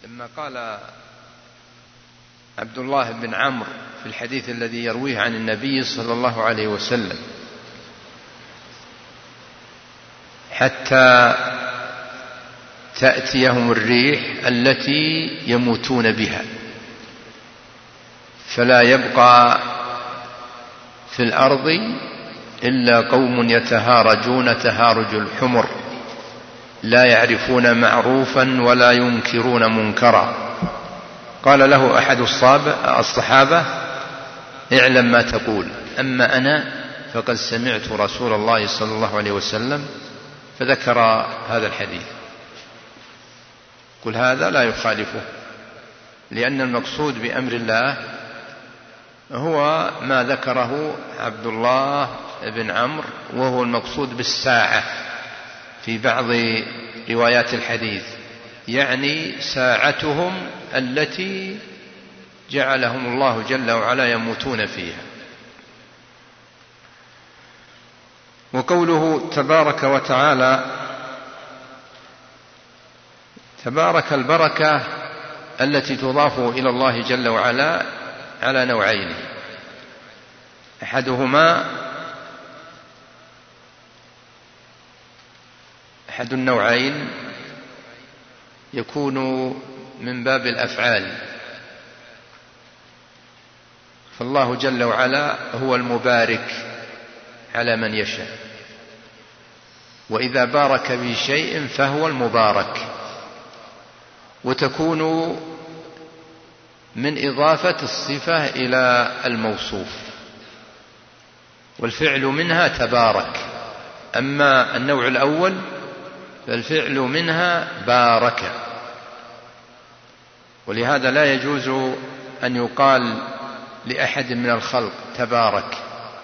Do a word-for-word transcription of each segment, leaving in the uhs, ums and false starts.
لما قال عبد الله بن عمرو في الحديث الذي يرويه عن النبي صلى الله عليه وسلم: حتى تأتيهم الريح التي يموتون بها، فلا يبقى في الأرض إلا قوم يتهارجون تهارج الحمر، لا يعرفون معروفا ولا ينكرون منكرا. قال له أحد الصحابة: اعلم ما تقول، أما أنا فقد سمعت رسول الله صلى الله عليه وسلم. فذكر هذا الحديث. قل هذا لا يخالفه، لأن المقصود بأمر الله هو ما ذكره عبد الله بن عمرو، وهو المقصود بالساعة في بعض روايات الحديث، يعني ساعتهم التي جعلهم الله جل وعلا يموتون فيها. وقوله تبارك وتعالى: تبارك البركة التي تضاف إلى الله جل وعلا على نوعين: أحدهما أحد النوعين يكون من باب الأفعال، فالله جل وعلا هو المبارك على من يشاء، وإذا بارك بشيء فهو المبارك. وتكون من إضافة الصفة إلى الموصوف، والفعل منها تبارك. أما النوع الأول فالفعل منها بارك، ولهذا لا يجوز أن يقال لأحد من الخلق تبارك،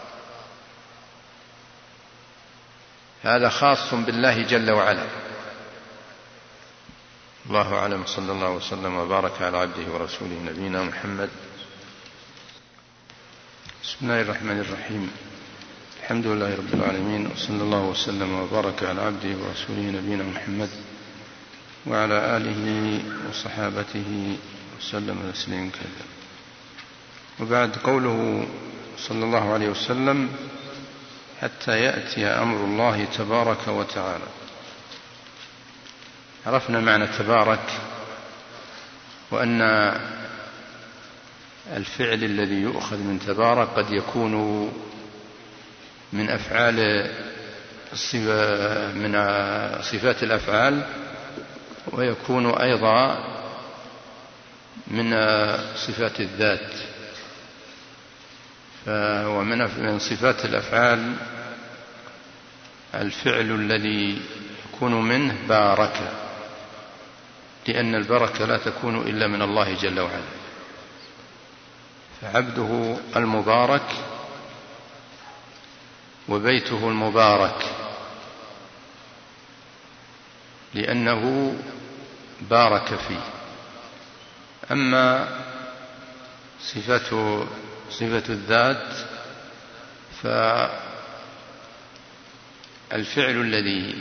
هذا خاص بالله جل وعلا. الله أعلم، صلى الله وسلم وبارك على عبده ورسوله نبينا محمد. بسم الله الرحمن الرحيم، الحمد لله رب العالمين، وصلى الله وسلم وبارك على عبده ورسوله نبينا محمد وعلى آله وصحابته وسلم تسليما كثيرا. وبعد، قوله صلى الله عليه وسلم: حتى يأتي أمر الله تبارك وتعالى. عرفنا معنى تبارك، وأن الفعل الذي يؤخذ من تبارك قد يكون من أفعال من صفات الأفعال، ويكون أيضا من صفات الذات. فهو من صفات الأفعال الفعل الذي يكون منه بارك، لأن البركة لا تكون إلا من الله جل وعلا. فعبده المبارك وبيته المبارك، لأنه بارك فيه. أما صفة صفة الذات فالفعل الذي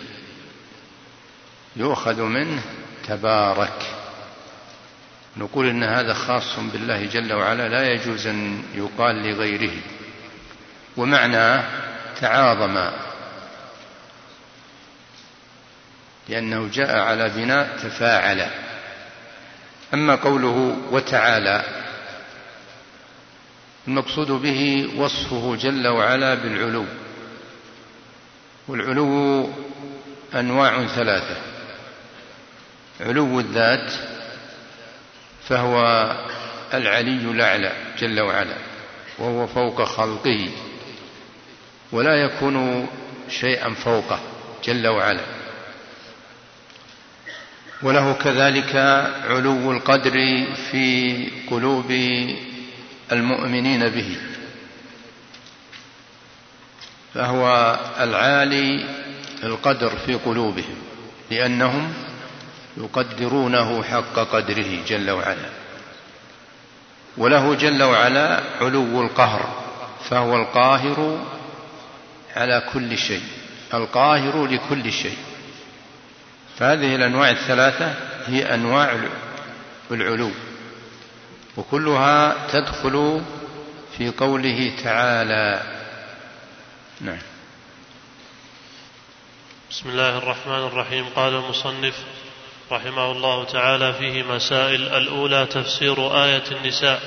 يؤخذ منه تبارك. نقول إن هذا خاص بالله جل وعلا، لا يجوز أن يقال لغيره. ومعناه تعاظم، لأنه جاء على بناء تفاعل. أما قوله وتعالى، المقصود به وصفه جل وعلا بالعلو. والعلو أنواع ثلاثة: علو الذات، فهو العلي الأعلى جل وعلا، وهو فوق خلقه، ولا يكون شيئا فوقه جل وعلا. وله كذلك علو القدر في قلوب المؤمنين به، فهو العالي القدر في قلوبهم، لأنهم يقدرونه حق قدره جل وعلا. وله جل وعلا علو القهر، فهو القاهر على كل شيء، القاهر لكل شيء. فهذه الأنواع الثلاثة هي أنواع والعلو، وكلها تدخل في قوله تعالى. نعم. بسم الله الرحمن الرحيم. قال المصنف رحمه الله تعالى فيه مسائل. الأولى تفسير آية النساء.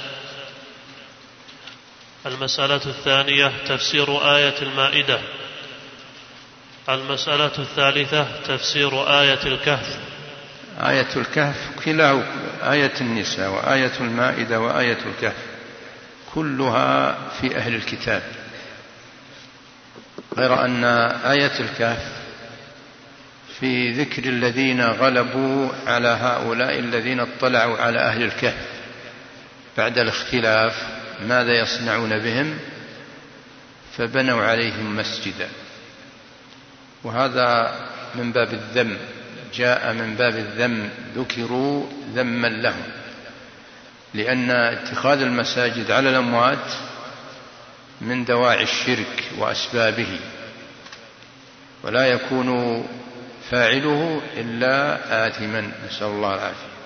المسألة الثانية تفسير آية المائدة. المسألة الثالثة تفسير آية الكهف. آية الكهف كلا آية النساء وآية المائدة وآية الكهف كلها في أهل الكتاب، غير أن آية الكهف في ذكر الذين غلبوا على هؤلاء الذين اطلعوا على أهل الكهف بعد الاختلاف ماذا يصنعون بهم، فبنوا عليهم مسجدا، وهذا من باب الذم، جاء من باب الذم، ذكروا ذما لهم، لأن اتخاذ المساجد على الأموات من دواعي الشرك وأسبابه، ولا يكون فاعله إلا آثما، نسأل الله العافية.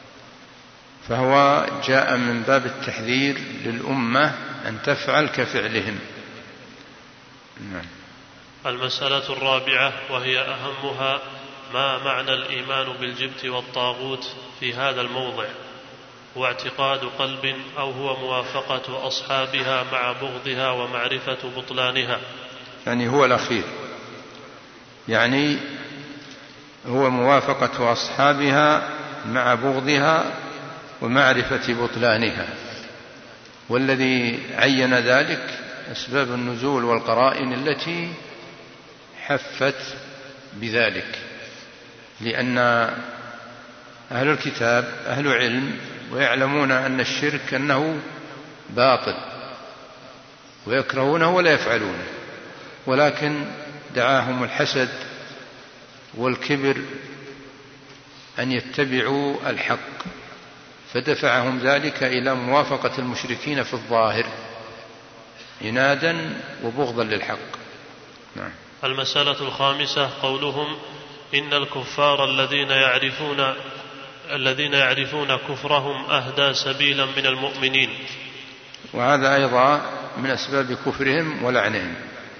فهو جاء من باب التحذير للأمة أن تفعل كفعلهم. نعم. المسألة الرابعة وهي أهمها ما معنى الإيمان بالجبت والطاغوت في هذا الموضع، هو اعتقاد قلب أو هو موافقة أصحابها مع بغضها ومعرفة بطلانها؟ يعني هو الأخير، يعني هو موافقة أصحابها مع بغضها ومعرفة بطلانها، والذي عين ذلك أسباب النزول والقرائن التي حفت بذلك، لأن أهل الكتاب أهل علم ويعلمون أن الشرك أنه باطل ويكرهونه ولا يفعلونه، ولكن دعاهم الحسد والكبر أن يتبعوا الحق، فدفعهم ذلك إلى موافقة المشركين في الظاهر عنادا وبغضا للحق. نعم. المسألة الخامسة قولهم إن الكفار الذين يعرفون الذين يعرفون كفرهم أهدى سبيلا من المؤمنين، وهذا أيضا من أسباب كفرهم ولعنهم،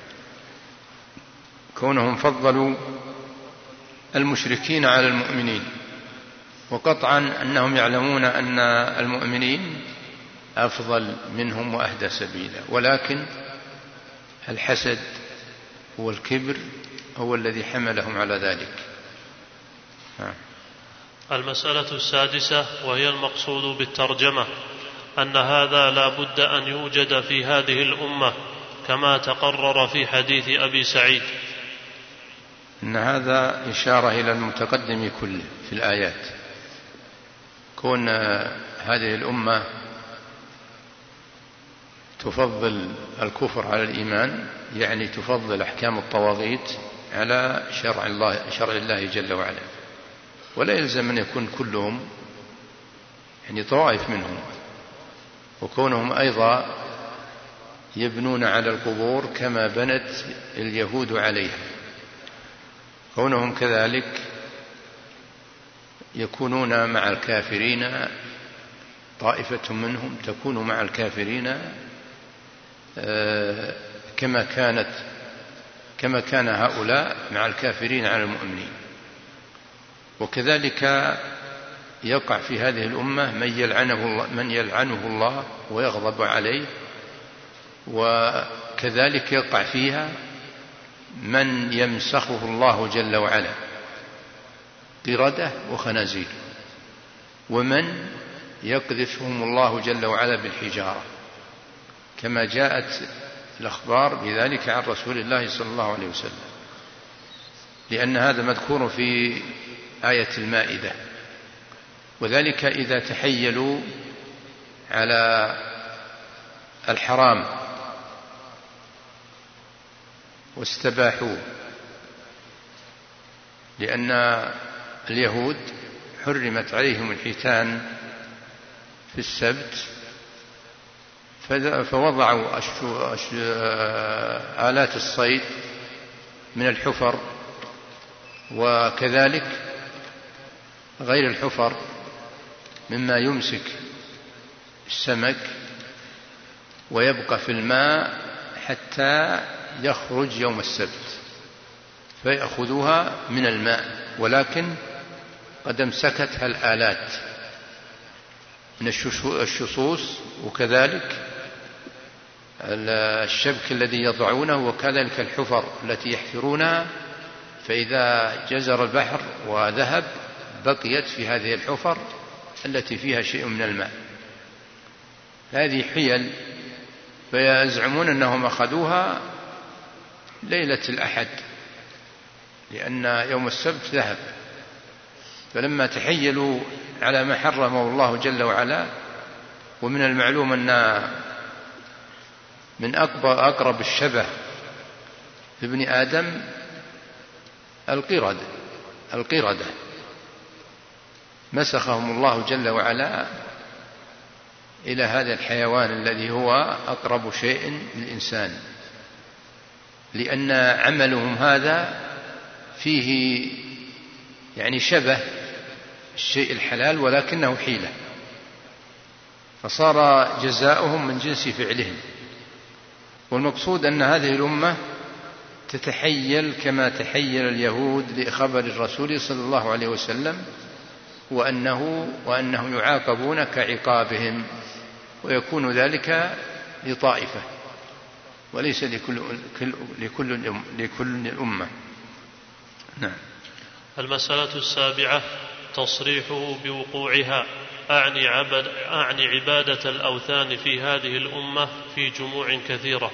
كونهم فضلوا المشركين على المؤمنين، وقطعا أنهم يعلمون أن المؤمنين أفضل منهم وأهدى سبيلا، ولكن الحسد والكبر هو الذي حملهم على ذلك. ها. المسألة السادسة وهي المقصود بالترجمة أن هذا لا بد أن يوجد في هذه الأمة كما تقرر في حديث أبي سعيد. إن هذا إشارة إلى المتقدم كله في الآيات، كون هذه الأمة تفضل الكفر على الإيمان، يعني تفضل أحكام الطواغيت على شرع الله, شرع الله جل وعلا، ولا يلزم أن يكون كلهم، يعني طوائف منهم، وكونهم أيضا يبنون على القبور كما بنت اليهود عليها، كونهم كذلك يكونون مع الكافرين، طائفة منهم تكون مع الكافرين كما كانت كما كان هؤلاء مع الكافرين على المؤمنين، وكذلك يقع في هذه الأمة من يلعنه الله, من يلعنه الله ويغضب عليه، وكذلك يقع فيها من يمسخه الله جل وعلا، قردة وخنازير، ومن يقذفهم الله جل وعلا بالحجارة، كما جاءت الأخبار بذلك عن رسول الله صلى الله عليه وسلم، لأن هذا مذكور في آية المائدة. وذلك إذا تحيلوا على الحرام واستباحوه، لأن اليهود حرمت عليهم الحيتان في السبت، فوضعوا آلات الصيد من الحفر، وكذلك غير الحفر مما يمسك السمك ويبقى في الماء حتى يخرج يوم السبت فيأخذوها من الماء، ولكن قد امسكتها الآلات من الشصوص وكذلك الشبك الذي يضعونه وكذلك الحفر التي يحفرونها، فإذا جزر البحر وذهب بقيت في هذه الحفر التي فيها شيء من الماء. هذه حيل، فيزعمون أنهم أخذوها ليلة الأحد لأن يوم السبت ذهب، فلما تحيلوا على ما حرمه الله جل وعلا، ومن المعلوم أن من أكبر أقرب الشبه في ابن آدم القردة القردة مسخهم الله جل وعلا إلى هذا الحيوان الذي هو أقرب شيء للإنسان، لأن عملهم هذا فيه يعني شبه الشيء الحلال ولكنه حيلة، فصار جزاؤهم من جنس فعلهم. والمقصود أن هذه الأمة تتحيل كما تحيل اليهود لخبر الرسول صلى الله عليه وسلم وأنه وأنهم يعاقبون كعقابهم، ويكون ذلك لطائفة وليس لكل لكل لكل الأمة. نعم. المسألة السابعة تصريحه بوقوعها، أعني, عبد أعني عبادة الأوثان في هذه الأمة في جموع كثيرة،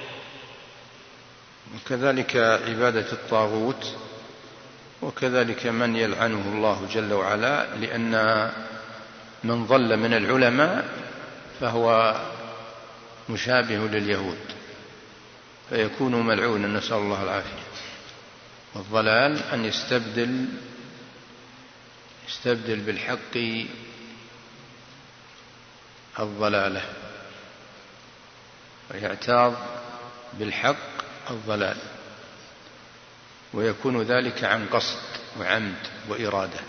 وكذلك عبادة الطاغوت، وكذلك من يلعنه الله جل وعلا، لأن من ضل من العلماء فهو مشابه لليهود فيكون ملعونا، نسأل الله العافية. والضلال أن يستبدل يستبدل بالحق الضلالة ويعتاض بالحق الضلال، ويكون ذلك عن قصد وعمد وإرادة،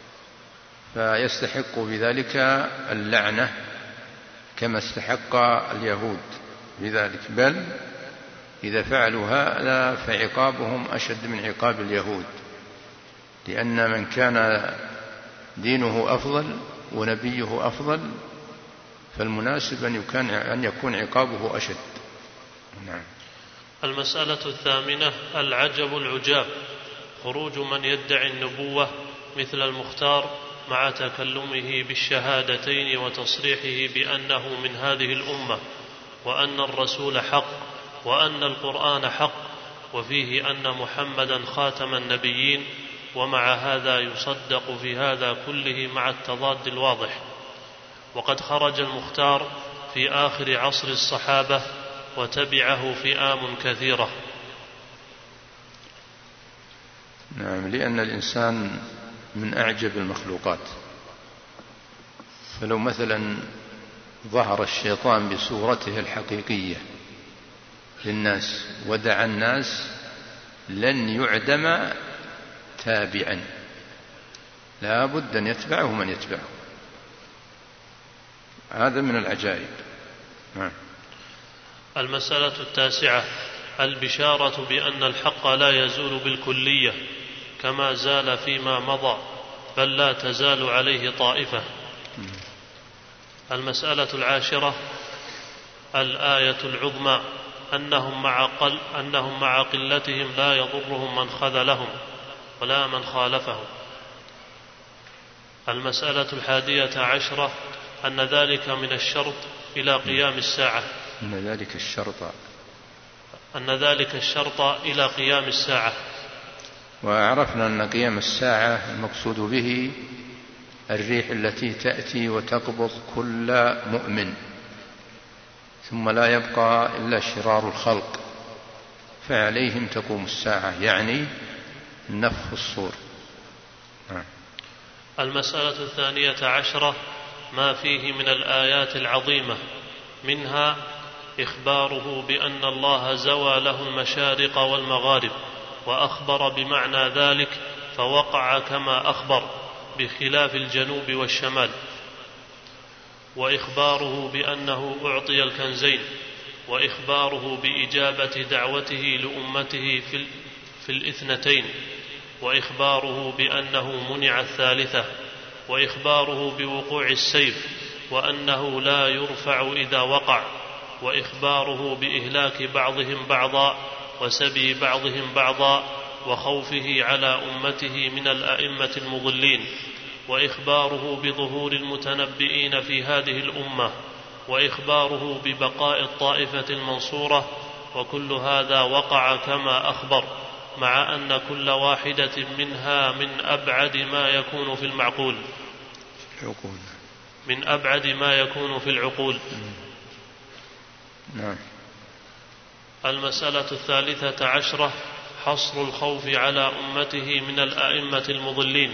فيستحق بذلك اللعنة كما استحق اليهود بذلك، بل إذا فعلوا هذا فعقابهم أشد من عقاب اليهود، لأن من كان دينه أفضل ونبيه أفضل فالمناسب أن يكون عقابه أشد. نعم. المسألة الثامنة العجب العجاب، خروج من يدعي النبوة مثل المختار مع تكلمه بالشهادتين وتصريحه بأنه من هذه الأمة، وأن الرسول حق، وأن القرآن حق، وفيه أن محمدا خاتم النبيين، ومع هذا يصدق في هذا كله مع التضاد الواضح. وقد خرج المختار في آخر عصر الصحابة وتبعه فئام كثيرة. نعم، لأن الإنسان من أعجب المخلوقات، فلو مثلا ظهر الشيطان بصورته الحقيقية للناس ودعا الناس لن يعدم تابعا، لا بد أن يتبعه من يتبعه، هذا من العجائب. نعم. المسألة التاسعة البشارة بأن الحق لا يزول بالكلية كما زال فيما مضى، بل لا تزال عليه طائفة. المسألة العاشرة الآية العظمى أنهم مع, قل أنهم مع قلتهم لا يضرهم من خذلهم ولا من خالفهم. المسألة الحادية عشرة أن ذلك من الشرط إلى قيام الساعة أن ذلك الشرط أن ذلك الشرط إلى قيام الساعة. وعرفنا أن قيام الساعة المقصود به الريح التي تأتي وتقبض كل مؤمن ثم لا يبقى إلا شرار الخلق، فعليهم تقوم الساعة، يعني نفخ الصور. المسألة الثانية عشرة ما فيه من الآيات العظيمة، منها إخباره بأن الله زوى له المشارق والمغارب، وأخبر بمعنى ذلك فوقع كما أخبر، بخلاف الجنوب والشمال. وإخباره بأنه أعطي الكنزين، وإخباره بإجابة دعوته لأمته في, في الإثنتين، وإخباره بأنه منع الثالثة، وإخباره بوقوع السيف وأنه لا يرفع إذا وقع، وإخباره بإهلاك بعضهم بعضا وسبي بعضهم بعضا، وخوفه على أمته من الأئمة المضلين، وإخباره بظهور المتنبئين في هذه الأمة، وإخباره ببقاء الطائفة المنصورة. وكل هذا وقع كما أخبر، مع أن كل واحدة منها من أبعد ما يكون في المعقول من أبعد ما يكون في العقول. نعم. المسألة الثالثة عشرة حصر الخوف على أمته من الأئمة المضلين.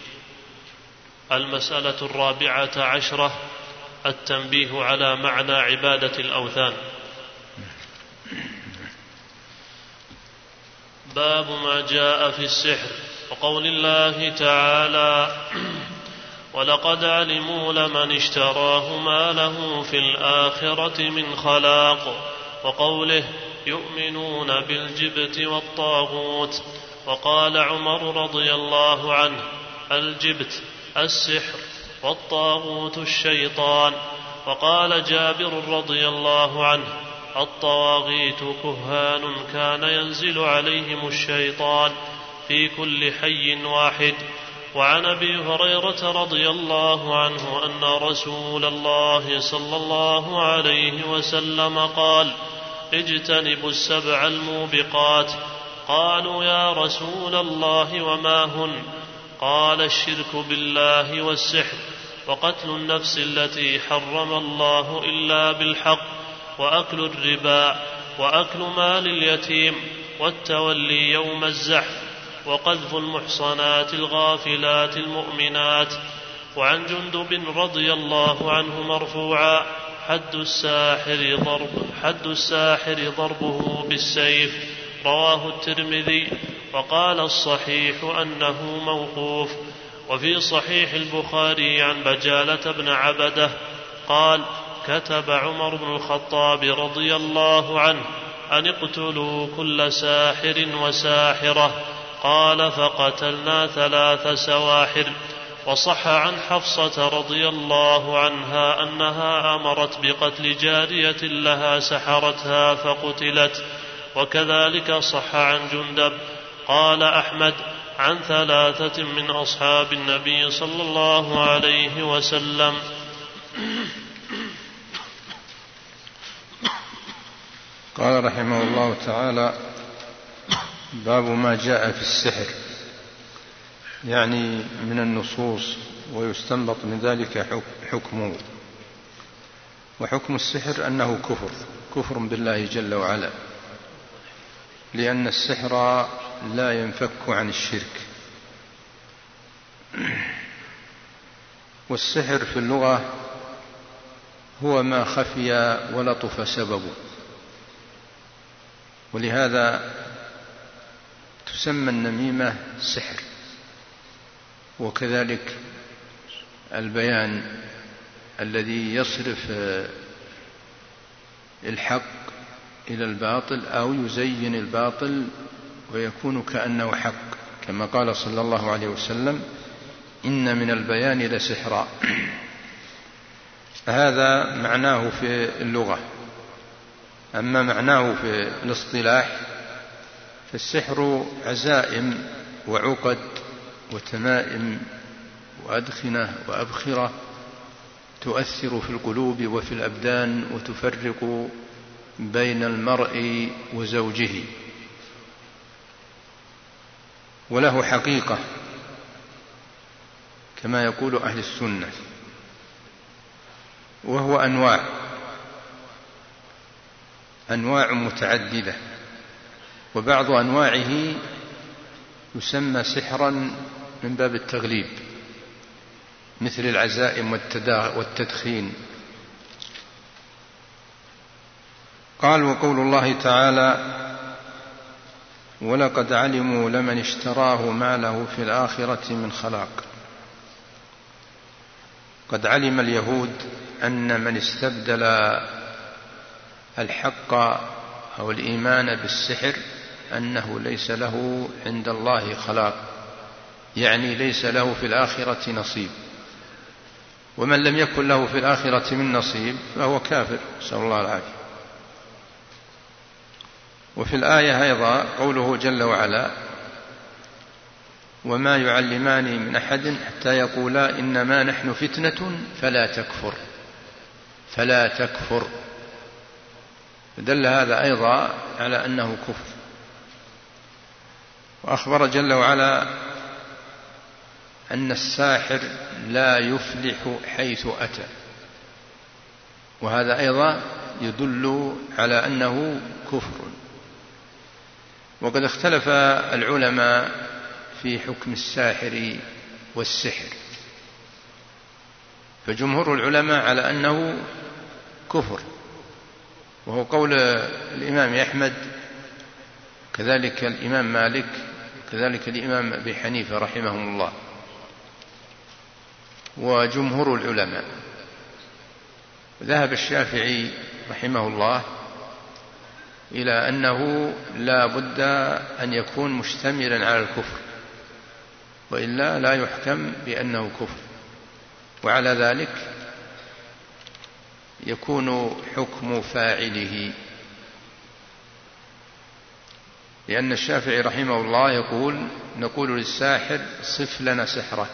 المسألة الرابعة عشرة التنبيه على معنى عبادة الأوثان. باب ما جاء في السحر وقول الله تعالى: ولقد علموا لمن اشتراه ما له في الآخرة من خلاق، وقوله: يؤمنون بالجبت والطاغوت. وقال عمر رضي الله عنه: الجبت السحر والطاغوت الشيطان. وقال جابر رضي الله عنه: الطواغيت كهان كان ينزل عليهم الشيطان في كل حي واحد. وعن أبي هريرة رضي الله عنه أن رسول الله صلى الله عليه وسلم قال: اجتنبوا السبع الموبقات. قالوا: يا رسول الله وما هن؟ قال: الشرك بالله والسحر، وقتل النفس التي حرم الله إلا بالحق، وأكل الربا، وأكل مال اليتيم، والتولي يوم الزحف، وقذف المحصنات الغافلات المؤمنات. وعن جندب رضي الله عنه مرفوعا: حد الساحر ضرب حد الساحر ضربه بالسيف. رواه الترمذي. وقال الصحيح أنه موقوف. وفي صحيح البخاري عن بجالة بن عبده قال: كتب عمر بن الخطاب رضي الله عنه أن اقتلوا كل ساحر وساحرة. قال: فقتلنا ثلاث سواحر. وصح عن حفصة رضي الله عنها أنها أمرت بقتل جارية لها سحرتها فقتلت. وكذلك صح عن جندب. قال أحمد عن ثلاثة من أصحاب النبي صلى الله عليه وسلم. قال رحمه الله تعالى: باب ما جاء في السحر، يعني من النصوص، ويستنبط من ذلك حكمه. وحكم السحر أنه كفر كفر بالله جل وعلا، لأن السحر لا ينفك عن الشرك. والسحر في اللغة هو ما خفي ولطف سببه، ولهذا تسمى النميمة سحر. وكذلك البيان الذي يصرف الحق إلى الباطل أو يزين الباطل ويكون كأنه حق، كما قال صلى الله عليه وسلم: إن من البيان لسحرا. هذا معناه في اللغة. أما معناه في الاصطلاح فالسحر عزائم وعقد وتمائم وأدخنة وأبخرة تؤثر في القلوب وفي الأبدان وتفرق بين المرء وزوجه، وله حقيقة كما يقول أهل السنة، وهو أنواع أنواع متعددة، وبعض أنواعه يسمى سحرا من باب التغليب، مثل العزائم والتدخين. قال: وقول الله تعالى: ولقد علموا لمن اشتراه ما له في الآخرة من خلاق. قد علم اليهود أن من استبدل الحق أو الإيمان بالسحر أنه ليس له عند الله خلاق، يعني ليس له في الآخرة نصيب، ومن لم يكن له في الآخرة من نصيب فهو كافر، نسأل الله العافية. وفي الآية أيضا قوله جل وعلا: وما يعلمان من أحد حتى يقولا إنما نحن فتنة فلا تكفر فلا تكفر، دل هذا أيضا على أنه كفر. وأخبر جل وعلا أن الساحر لا يفلح حيث أتى، وهذا أيضا يدل على أنه كفر. وقد اختلف العلماء في حكم الساحر والسحر، فجمهور العلماء على أنه كفر، وهو قول الإمام أحمد كذلك الإمام مالك كذلك الإمام أبي حنيفة رحمهم الله وجمهور العلماء. ذهب الشافعي رحمه الله إلى أنه لا بد أن يكون مشتملا على الكفر، وإلا لا يحكم بأنه كفر، وعلى ذلك يكون حكم فاعله، لأن الشافعي رحمه الله يقول: نقول للساحر صف لنا سحرك،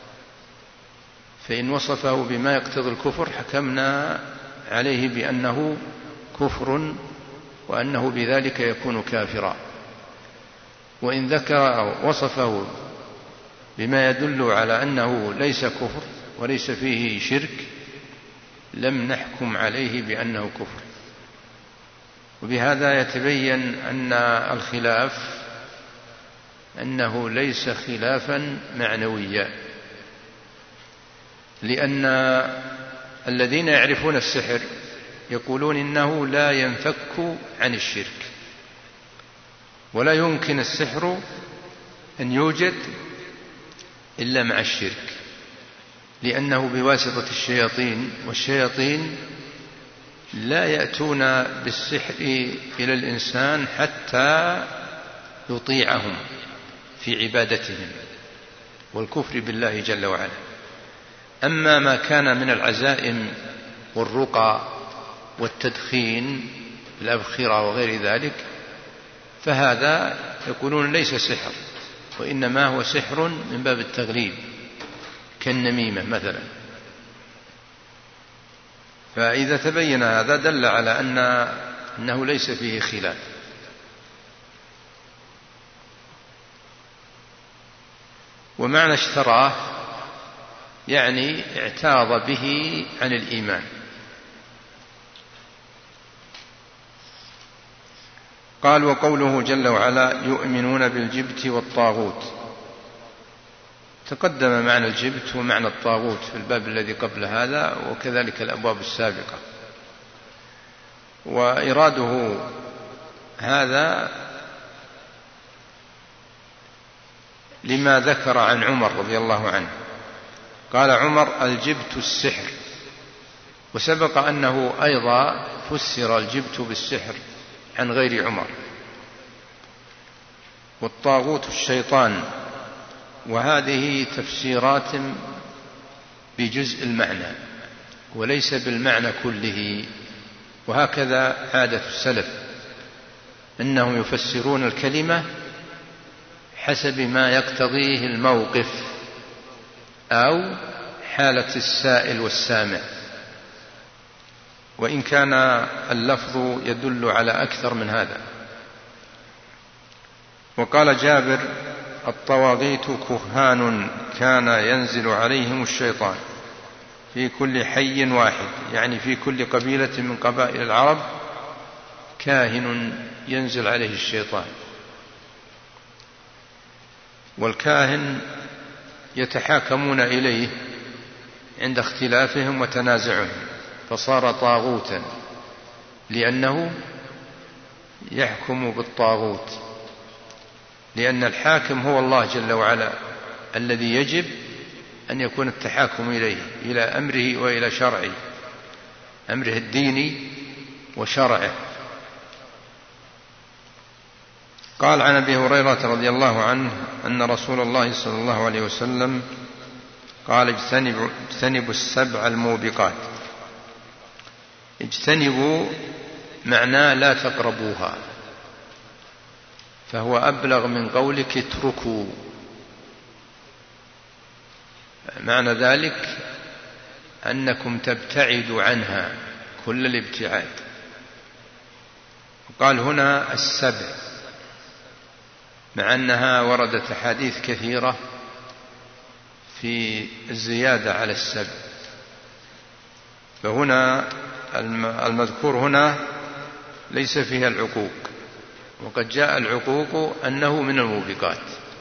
فإن وصفه بما يقتضي الكفر حكمنا عليه بأنه كفر وأنه بذلك يكون كافرا، وإن ذكر أو وصفه بما يدل على أنه ليس كفر وليس فيه شرك لم نحكم عليه بأنه كفر. وبهذا يتبين أن الخلاف أنه ليس خلافا معنويا، لأن الذين يعرفون السحر يقولون إنه لا ينفك عن الشرك، ولا يمكن السحر أن يوجد إلا مع الشرك، لأنه بواسطة الشياطين، والشياطين لا يأتون بالسحر إلى الإنسان حتى يطيعهم في عبادتهم والكفر بالله جل وعلا. أما ما كان من العزائم والرقى والتدخين الأبخرة وغير ذلك فهذا يقولون ليس سحر، وإنما هو سحر من باب التغليب كالنميمة مثلا. فإذا تبين هذا دل على أن أنه ليس فيه خلاف. ومعنى اشتراه يعني اعتاض به عن الإيمان. قال: وقوله جل وعلا: يؤمنون بالجبت والطاغوت. تقدم معنى الجبت ومعنى الطاغوت في الباب الذي قبل هذا وكذلك الأبواب السابقة، وإراده هذا لما ذكر عن عمر رضي الله عنه. قال عمر: الجبت السحر. وسبق أنه أيضا فسر الجبت بالسحر عن غير عمر. والطاغوت الشيطان. وهذه تفسيرات بجزء المعنى وليس بالمعنى كله، وهكذا عادة السلف أنهم يفسرون الكلمة حسب ما يقتضيه الموقف أو حالة السائل والسامع، وإن كان اللفظ يدل على أكثر من هذا. وقال جابر: الطواغيت كهان كان ينزل عليهم الشيطان في كل حي واحد، يعني في كل قبيلة من قبائل العرب كاهن ينزل عليه الشيطان. والكاهن يتحاكمون إليه عند اختلافهم وتنازعهم، فصار طاغوتا لأنه يحكم بالطاغوت، لأن الحاكم هو الله جل وعلا الذي يجب أن يكون التحاكم إليه، إلى أمره وإلى شرعه، أمره الديني وشرعه. قال عن أبي هريرة رضي الله عنه أن رسول الله صلى الله عليه وسلم قال اجتنبوا, اجتنبوا السبع الموبقات. اجتنبوا معناه لا تقربوها، فهو أبلغ من قولك اتركوا. معنى ذلك أنكم تبتعدوا عنها كل الابتعاد. قال هنا السبع، مع أنها وردت أحاديث كثيرة في الزيادة على السبع، فهنا المذكور هنا ليس فيها العقوق، وقد جاء العقوق أنه من الموبقات،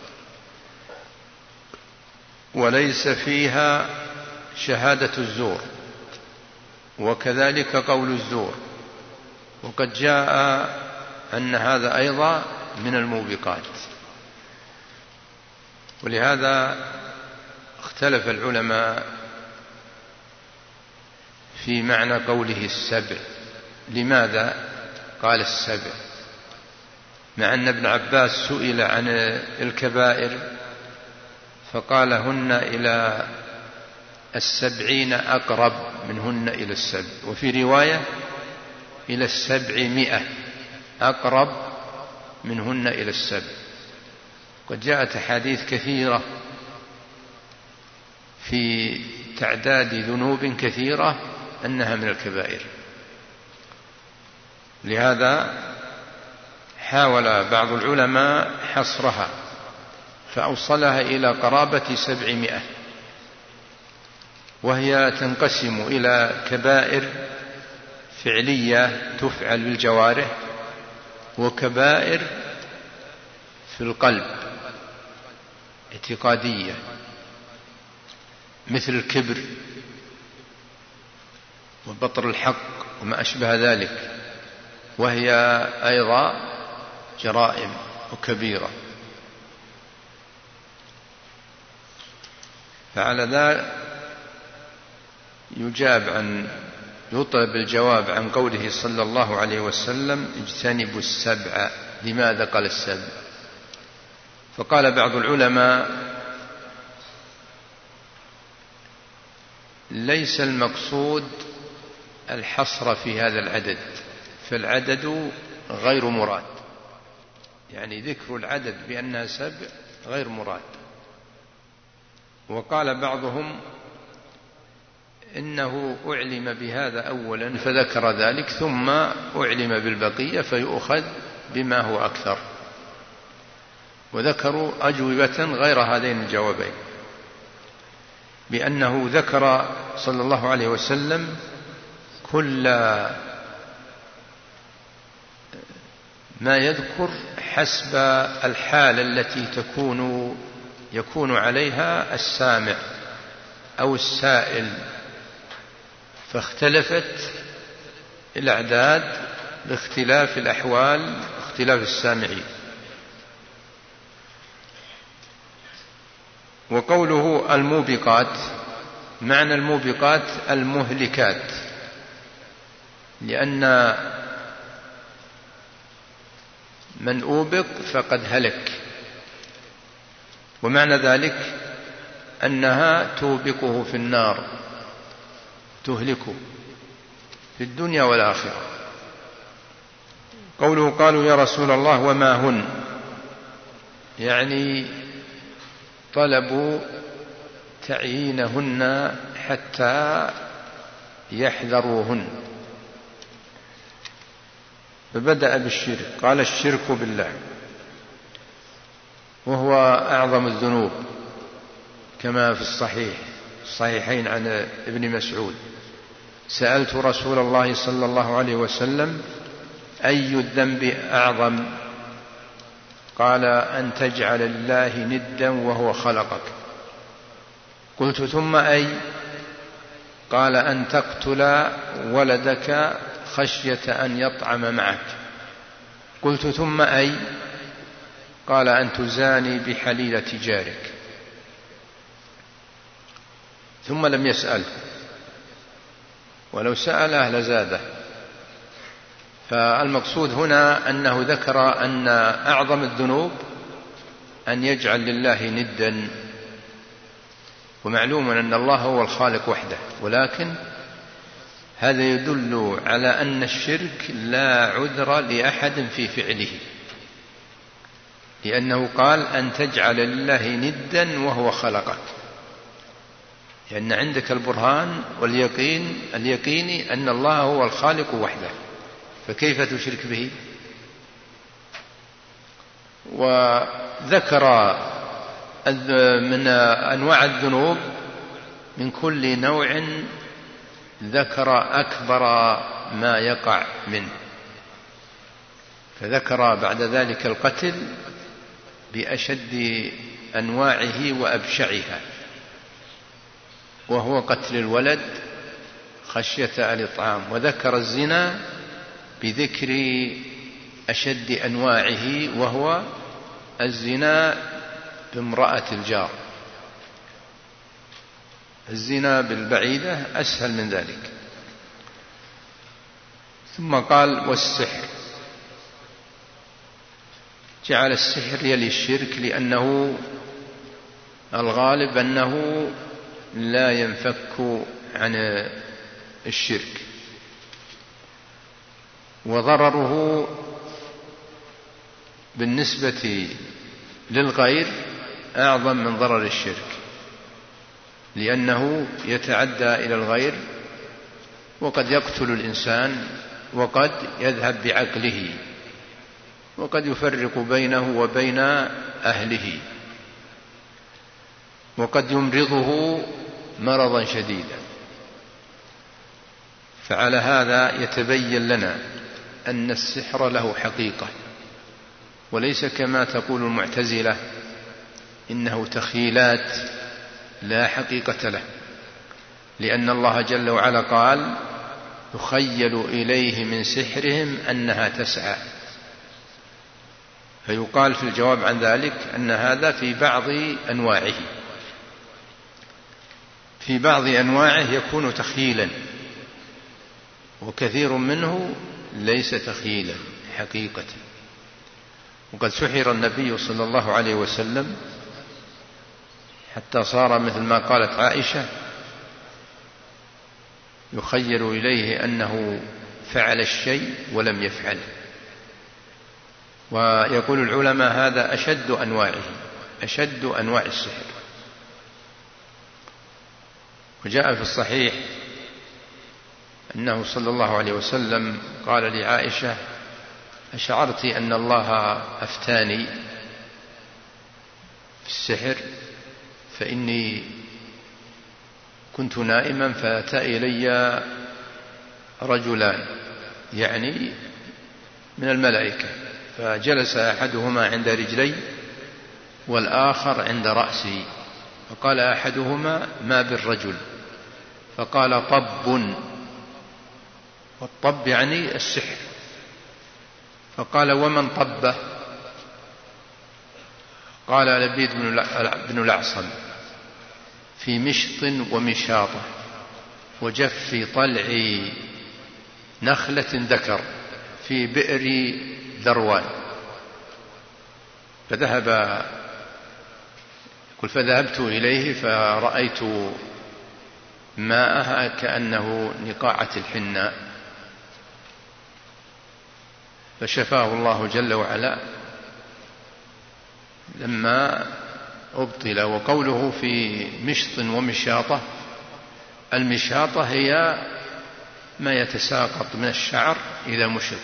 وليس فيها شهادة الزور وكذلك قول الزور، وقد جاء أن هذا أيضا من الموبقات. ولهذا اختلف العلماء في معنى قوله السبع. لماذا قال السبع؟ مع أن ابن عباس سئل عن الكبائر فقال هن إلى السبعين أقرب منهن إلى السبع، وفي رواية إلى السبعمائة أقرب منهن إلى السبع. قد جاءت أحاديث كثيرة في تعداد ذنوب كثيرة أنها من الكبائر. لهذا حاول بعض العلماء حصرها فأوصلها إلى قرابة سبعمائة، وهي تنقسم إلى كبائر فعلية تفعل بالجوارح، وكبائر في القلب اعتقادية مثل الكبر وبطر الحق وما أشبه ذلك، وهي أيضا جرائم وكبيرة. فعلى ذا يجاب عن يطلب الجواب عن قوله صلى الله عليه وسلم اجتنبوا السبع. لماذا قال السبع؟ فقال بعض العلماء ليس المقصود الحصر في هذا العدد، فالعدد غير مراد، يعني ذكر العدد بأنها سبع غير مراد. وقال بعضهم إنه أعلم بهذا أولا فذكر ذلك ثم أعلم بالبقية فيؤخذ بما هو أكثر، وذكروا أجوبة غير هذين الجوابين، بأنه ذكر صلى الله عليه وسلم كل ما يذكر حسب الحالة التي تكون يكون عليها السامع أو السائل، فاختلفت الأعداد باختلاف الأحوال واختلاف السامعين. وقوله الموبقات، معنى الموبقات المهلكات، لأن من أوبق فقد هلك، ومعنى ذلك أنها توبقه في النار، تهلكه في الدنيا والآخرة. قوله قالوا يا رسول الله وما هن، يعني طلبوا تعيينهن حتى يحذروهن. فبدأ بالشرك، قال الشرك بالله، وهو أعظم الذنوب كما في الصحيح الصحيحين عن ابن مسعود سألت رسول الله صلى الله عليه وسلم أي الذنب أعظم؟ قال أن تجعل الله ندا وهو خلقك. قلت ثم أي؟ قال أن تقتل ولدك خشية أن يطعم معك. قلت ثم أي؟ قال أن تزاني بحليلة جارك. ثم لم يسأل. ولو سأله لزاده. فالمقصود هنا أنه ذكر أن أعظم الذنوب أن يجعل لله ندا، ومعلوم أن الله هو الخالق وحده، ولكن هذا يدل على أن الشرك لا عذر لأحد في فعله، لأنه قال أن تجعل لله ندا وهو خلقك، لأن عندك البرهان واليقين اليقيني أن الله هو الخالق وحده، فكيف تشرك به؟ وذكر من أنواع الذنوب من كل نوع ذكر أكبر ما يقع منه، فذكر بعد ذلك القتل بأشد أنواعه وأبشعها، وهو قتل الولد خشية الإطعام، وذكر الزنا بذكر أشد أنواعه وهو الزنا بامرأة الجار. الزنا بالبعيدة أسهل من ذلك. ثم قال والسحر، جعل السحر يلي الشرك لأنه الغالب أنه لا ينفك عن الشرك، وضرره بالنسبة للغير أعظم من ضرر الشرك، لأنه يتعدى إلى الغير، وقد يقتل الإنسان، وقد يذهب بعقله، وقد يفرق بينه وبين أهله، وقد يمرضه مرضا شديدا. فعلى هذا يتبين لنا أن السحر له حقيقة، وليس كما تقول المعتزلة إنه تخيلات لا حقيقة له، لأن الله جل وعلا قال يخيل إليه من سحرهم أنها تسعى، فيقال في الجواب عن ذلك أن هذا في بعض أنواعه، في بعض أنواعه يكون تخيلا، وكثير منه ليس تخيلا حقيقة. وقد سحر النبي صلى الله عليه وسلم حتى صار مثل ما قالت عائشة يخيل إليه أنه فعل الشيء ولم يفعل. ويقول العلماء هذا أشد أنواعه، أشد أنواع السحر. وجاء في الصحيح أنه صلى الله عليه وسلم قال لعائشة أشعرت أن الله أفتاني في السحر؟ فإني كنت نائما فأتى إلي رجلان، يعني من الملائكة، فجلس أحدهما عند رجلي والآخر عند رأسي، فقال أحدهما ما بالرجل؟ فقال طب، والطب يعني السحر. فقال ومن طبه؟ قال لبيد بن الأعصم في مشط ومشاطة وجف طلع نخلة ذكر في بئر ذروان. فذهب قل فذهبت إليه فرأيت ماءها كأنه نقاعة الحناء، فشفاه الله جل وعلا لما أبطل. وقوله في مشط ومشاطة، المشاطة هي ما يتساقط من الشعر إذا مشط،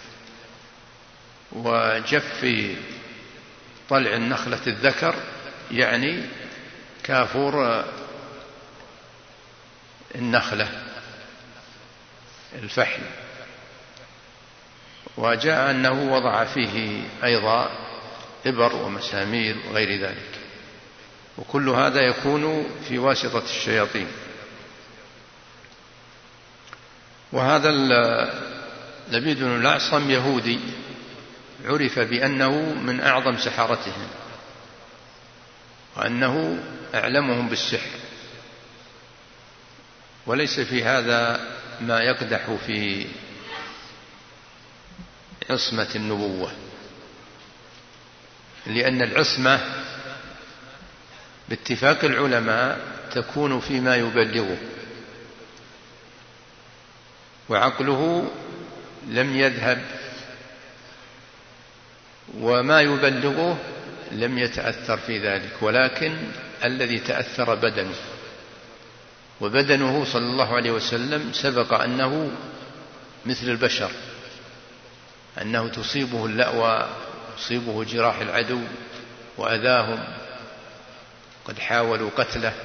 وجف طلع النخلة الذكر يعني كافور النخلة الفحل. وجاء أنه وضع فيه أيضا إبر ومسامير وغير ذلك، وكل هذا يكون في واسطة الشياطين. وهذا لبيد بن الأعصم يهودي عرف بأنه من أعظم سحرتهم، وأنه أعلمهم بالسحر، وليس في هذا ما يقدح في عصمة النبوة، لأن العصمة باتفاق العلماء تكون فيما يبلغه، وعقله لم يذهب وما يبلغه لم يتأثر في ذلك، ولكن الذي تأثر بدنه، وبدنه صلى الله عليه وسلم سبق أنه مثل البشر، أنه تصيبه اللأوى، تصيبه جراح العدو وأذاهم، قد حاولوا قتله،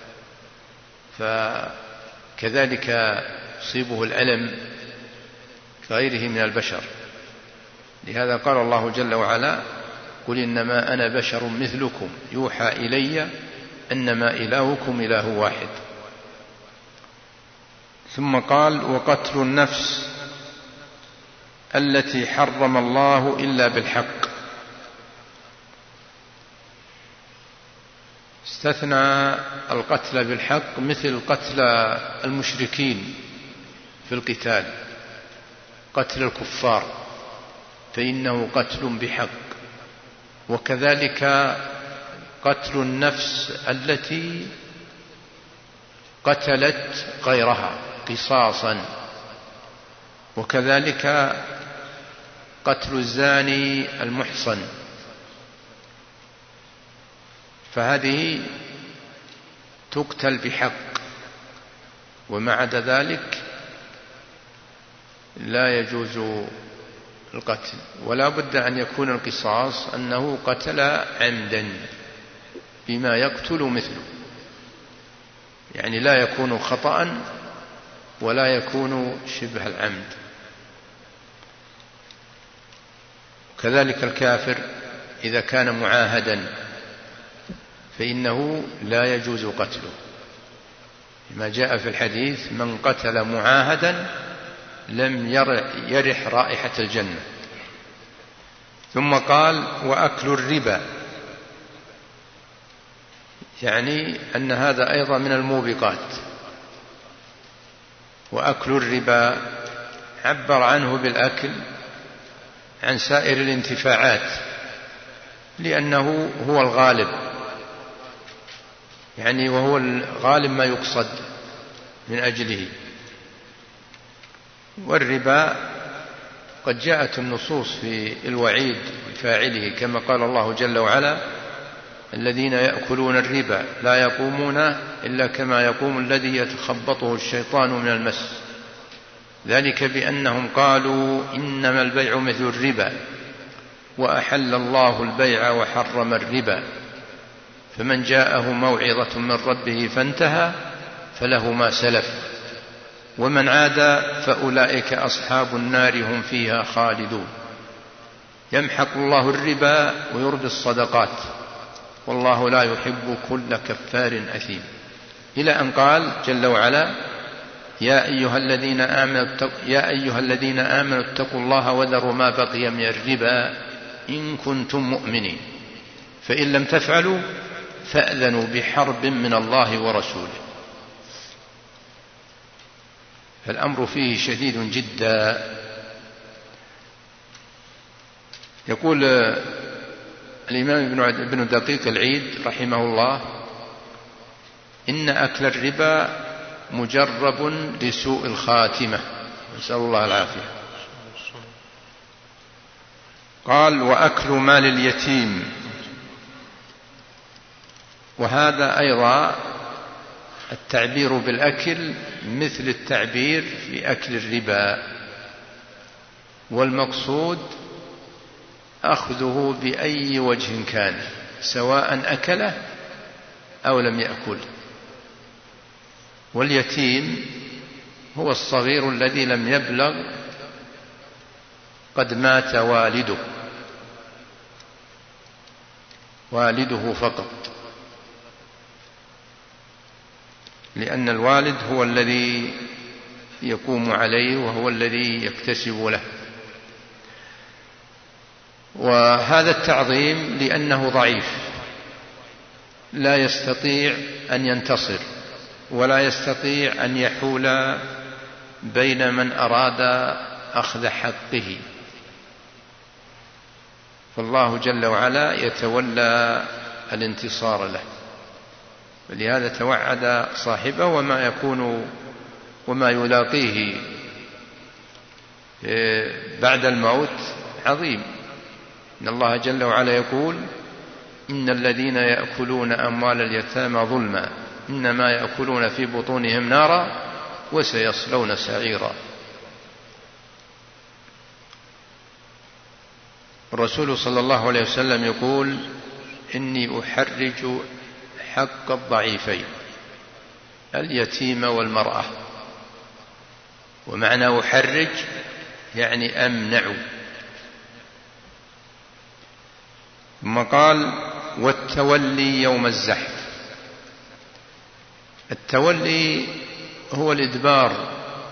فكذلك يصيبه الألم كغيره من البشر. لهذا قال الله جل وعلا: قل إنما أنا بشر مثلكم يوحى إلي أنما إلهكم إله واحد. ثم قال: وقتل النفس التي حرم الله إلا بالحق. استثنى القتل بالحق مثل قتل المشركين في القتال، قتل الكفار فإنه قتل بحق، وكذلك قتل النفس التي قتلت غيرها قصاصا، وكذلك قتل الزاني المحصن، فهذه تقتل بحق، وما عدا ذلك لا يجوز القتل. ولا بد أن يكون القصاص أنه قتل عمدا بما يقتل مثله، يعني لا يكون خطأ ولا يكون شبه العمد. كذلك الكافر إذا كان معاهدا فإنه لا يجوز قتله، ما جاء في الحديث: من قتل معاهدا لم يرح رائحة الجنة. ثم قال: وأكل الربا، يعني أن هذا أيضا من الموبقات. وأكل الربا عبر عنه بالأكل عن سائر الانتفاعات، لأنه هو الغالب، يعني وهو الغالب ما يقصد من أجله. والربا قد جاءت النصوص في الوعيد بفاعله، كما قال الله جل وعلا: الذين يأكلون الربا لا يقومون إلا كما يقوم الذي يتخبطه الشيطان من المس، ذلك بأنهم قالوا إنما البيع مثل الربا وأحل الله البيع وحرم الربا، فمن جاءه موعظة من ربه فانتهى فله ما سلف ومن عاد فأولئك أصحاب النار هم فيها خالدون. يمحق الله الربا ويربي الصدقات والله لا يحب كل كفار أثيم، إلى أن قال جل وعلا: يا أيها الذين آمنوا يا أيها الذين آمنوا اتقوا الله وذروا ما بقي من الربا إن كنتم مؤمنين، فإن لم تفعلوا فأذنوا بحرب من الله ورسوله. فالأمر فيه شديد جدا. يقول الإمام ابن دقيق العيد رحمه الله: إن أكل الربا مجرب لسوء الخاتمة، نسأل الله العافية. قال: وأكل مال اليتيم، وهذا أيضا التعبير بالأكل مثل التعبير في أكل الربا، والمقصود أخذه بأي وجه كان، سواء أكله أو لم يأكل. واليتيم هو الصغير الذي لم يبلغ، قد مات والده والده فقط، لأن الوالد هو الذي يقوم عليه وهو الذي يكتسب له. وهذا التعظيم لأنه ضعيف، لا يستطيع أن ينتصر ولا يستطيع أن يحول بين من أراد أخذ حقه، فالله جل وعلا يتولى الانتصار له، ولهذا توعد صاحبه وما يكون وما يلاقيه بعد الموت عظيم. إن الله جل وعلا يقول: إن الذين يأكلون أموال اليتامى ظلما إنما يأكلون في بطونهم نارا وسيصلون سعيرا. الرسول صلى الله عليه وسلم يقول: إني أحرج حق الضعيفين اليتيم والمرأة. ومعنى أحرج يعني أمنع. ثم قال: والتولي يوم الزحف. التولي هو الإدبار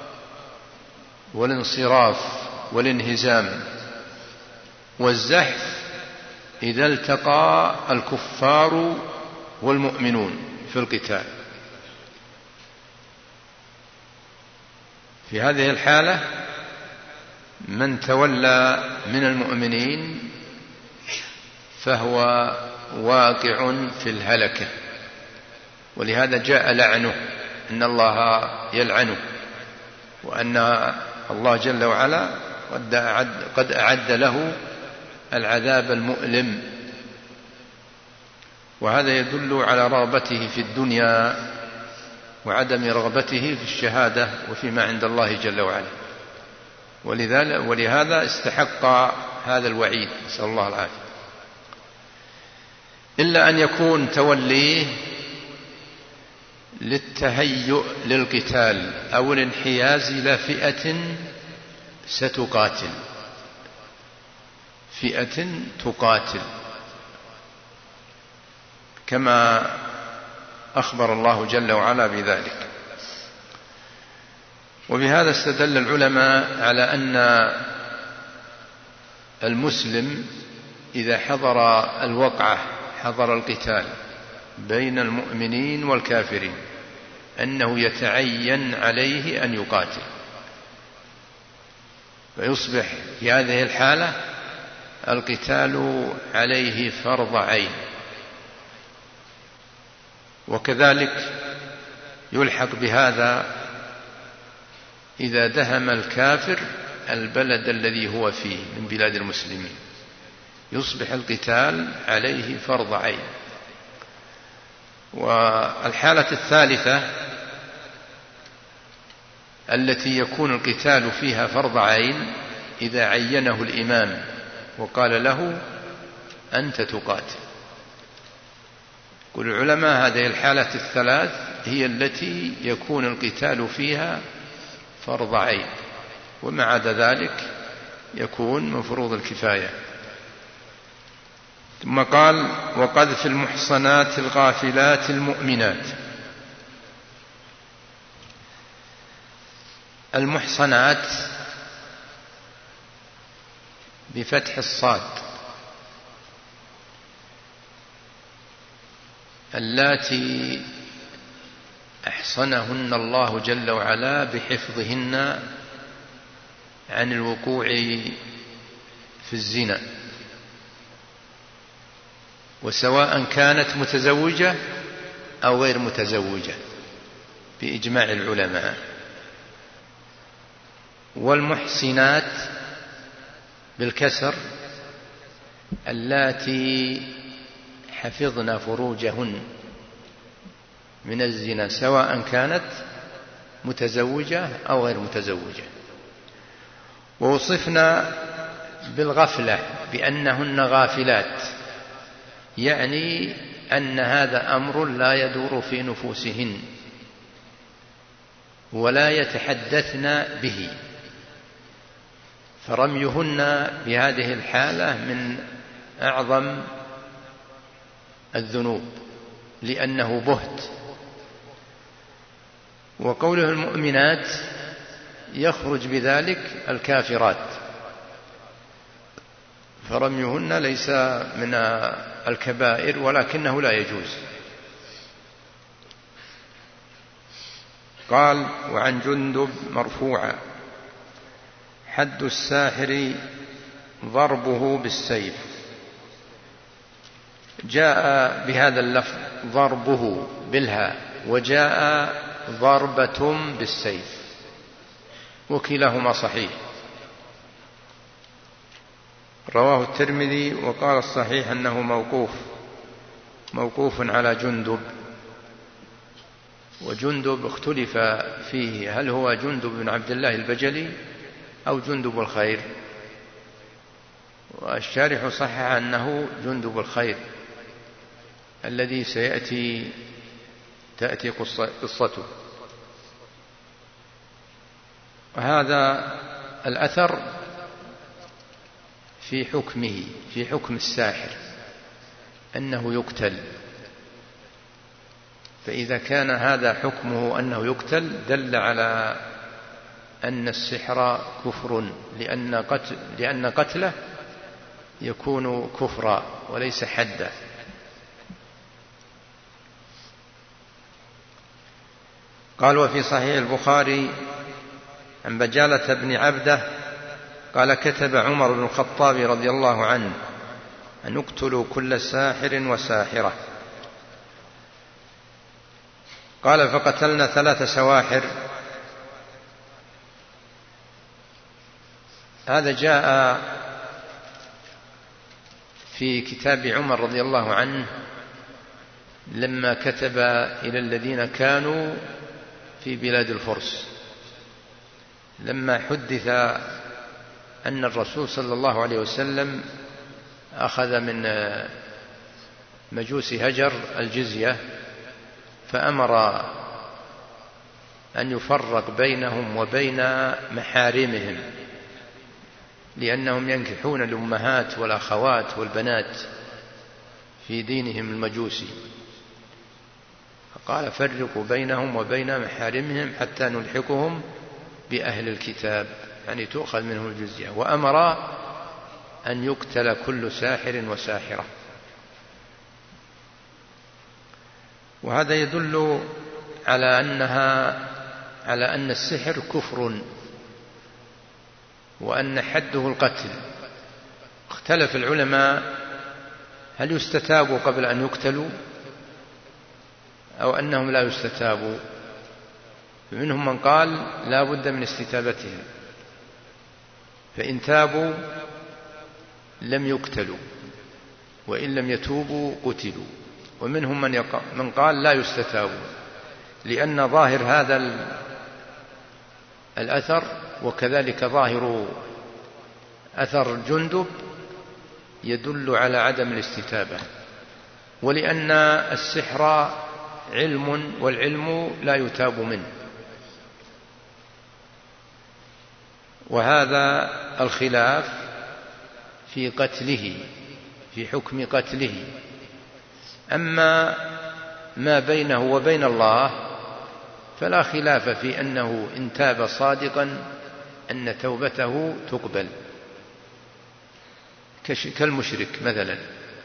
والانصراف والانهزام، والزحف إذا التقى الكفار والمؤمنون في القتال. في هذه الحالة من تولى من المؤمنين فهو واقع في الهلكة، ولهذا جاء لعنه، إن الله يلعنه، وأن الله جل وعلا قد أعد, قد أعد له العذاب المؤلم. وهذا يدل على رغبته في الدنيا وعدم رغبته في الشهادة وفيما عند الله جل وعلا، ولذلك ولهذا استحق هذا الوعيد، نسأل الله العافية. إلا أن يكون توليه للتهيؤ للقتال أو الانحياز إلى فئة ستقاتل، فئة تقاتل، كما أخبر الله جل وعلا بذلك. وبهذا استدل العلماء على أن المسلم إذا حضر الوقعة، حضر القتال بين المؤمنين والكافرين، أنه يتعين عليه أن يقاتل، فيصبح في هذه الحالة القتال عليه فرض عين. وكذلك يلحق بهذا إذا دهم الكافر البلد الذي هو فيه من بلاد المسلمين، يصبح القتال عليه فرض عين. والحالة الثالثة التي يكون القتال فيها فرض عين إذا عينه الإمام وقال له: أنت تقاتل. يقول العلماء: هذه الحالة الثلاث هي التي يكون القتال فيها فرض عين، وما عدا ذلك يكون من فروض الكفاية. ثم قال: وقذف المحصنات الغافلات المؤمنات. المحصنات بفتح الصاد، اللاتي أحصنهن الله جل وعلا بحفظهن عن الوقوع في الزنا، وسواء كانت متزوجة أو غير متزوجة بإجماع العلماء. والمحصنات بالكسر اللاتي حفظن فروجهن من الزنا، سواء كانت متزوجة أو غير متزوجة. ووصفنا بالغفلة بأنهن غافلات، يعني أن هذا أمر لا يدور في نفوسهن ولا يتحدثن به، فرميهن بهذه الحالة من أعظم الذنوب لأنه بهت. وقوله المؤمنات يخرج بذلك الكافرات، فرميهن ليس من الكبائر ولكنه لا يجوز. قال: وعن جندب مرفوعا: حد الساحر ضربه بالسيف. جاء بهذا اللفظ ضربه بالهاء، وجاء ضربة بالسيف، وكلاهما صحيح. رواه الترمذي وقال الصحيح أنه موقوف موقوف على جندب. وجندب اختلف فيه، هل هو جندب بن عبد الله البجلي أو جندب الخير؟ والشارح صحح أنه جندب الخير الذي سيأتي تأتي قصته. وهذا الأثر في حكمه في حكم الساحر أنه يقتل، فإذا كان هذا حكمه أنه يقتل دل على أن السحر كفر، لأن قتل لأن قتله يكون كفرا وليس حدا. قال: وفي صحيح البخاري عن بجالة بن عبده قال: كتب عمر بن الخطاب رضي الله عنه أن اقتلوا كل ساحر وساحرة. قال: فقتلنا ثلاث سواحر. هذا جاء في كتاب عمر رضي الله عنه لما كتب إلى الذين كانوا في بلاد الفرس، لما حدث أن الرسول صلى الله عليه وسلم أخذ من مجوس هجر الجزية، فأمر أن يفرق بينهم وبين محارمهم، لأنهم ينكحون الأمهات والأخوات والبنات في دينهم المجوسي، فقال: فرقوا بينهم وبين محارمهم حتى نلحقهم بأهل الكتاب، يعني تؤخذ منهم الجزية. وأمر أن يقتل كل ساحر وساحرة. وهذا يدل على أنها على أن السحر كفر، وأن حده القتل. اختلف العلماء هل يستتابوا قبل أن يقتلوا أو أنهم لا يستتابوا. منهم من قال لا بد من استتابتهم، فإن تابوا لم يقتلوا، وإن لم يتوبوا قتلوا. ومنهم من, من قال لا يستتابوا، لأن ظاهر هذا الأثر وكذلك ظاهر أثر جندب يدل على عدم الاستتابة، ولأن السحر علم، والعلم لا يتاب منه. وهذا الخلاف في قتله، في حكم قتله. أما ما بينه وبين الله فلا خلاف في أنه إن تاب صادقا أن توبته تقبل، كالمشرك مثلا.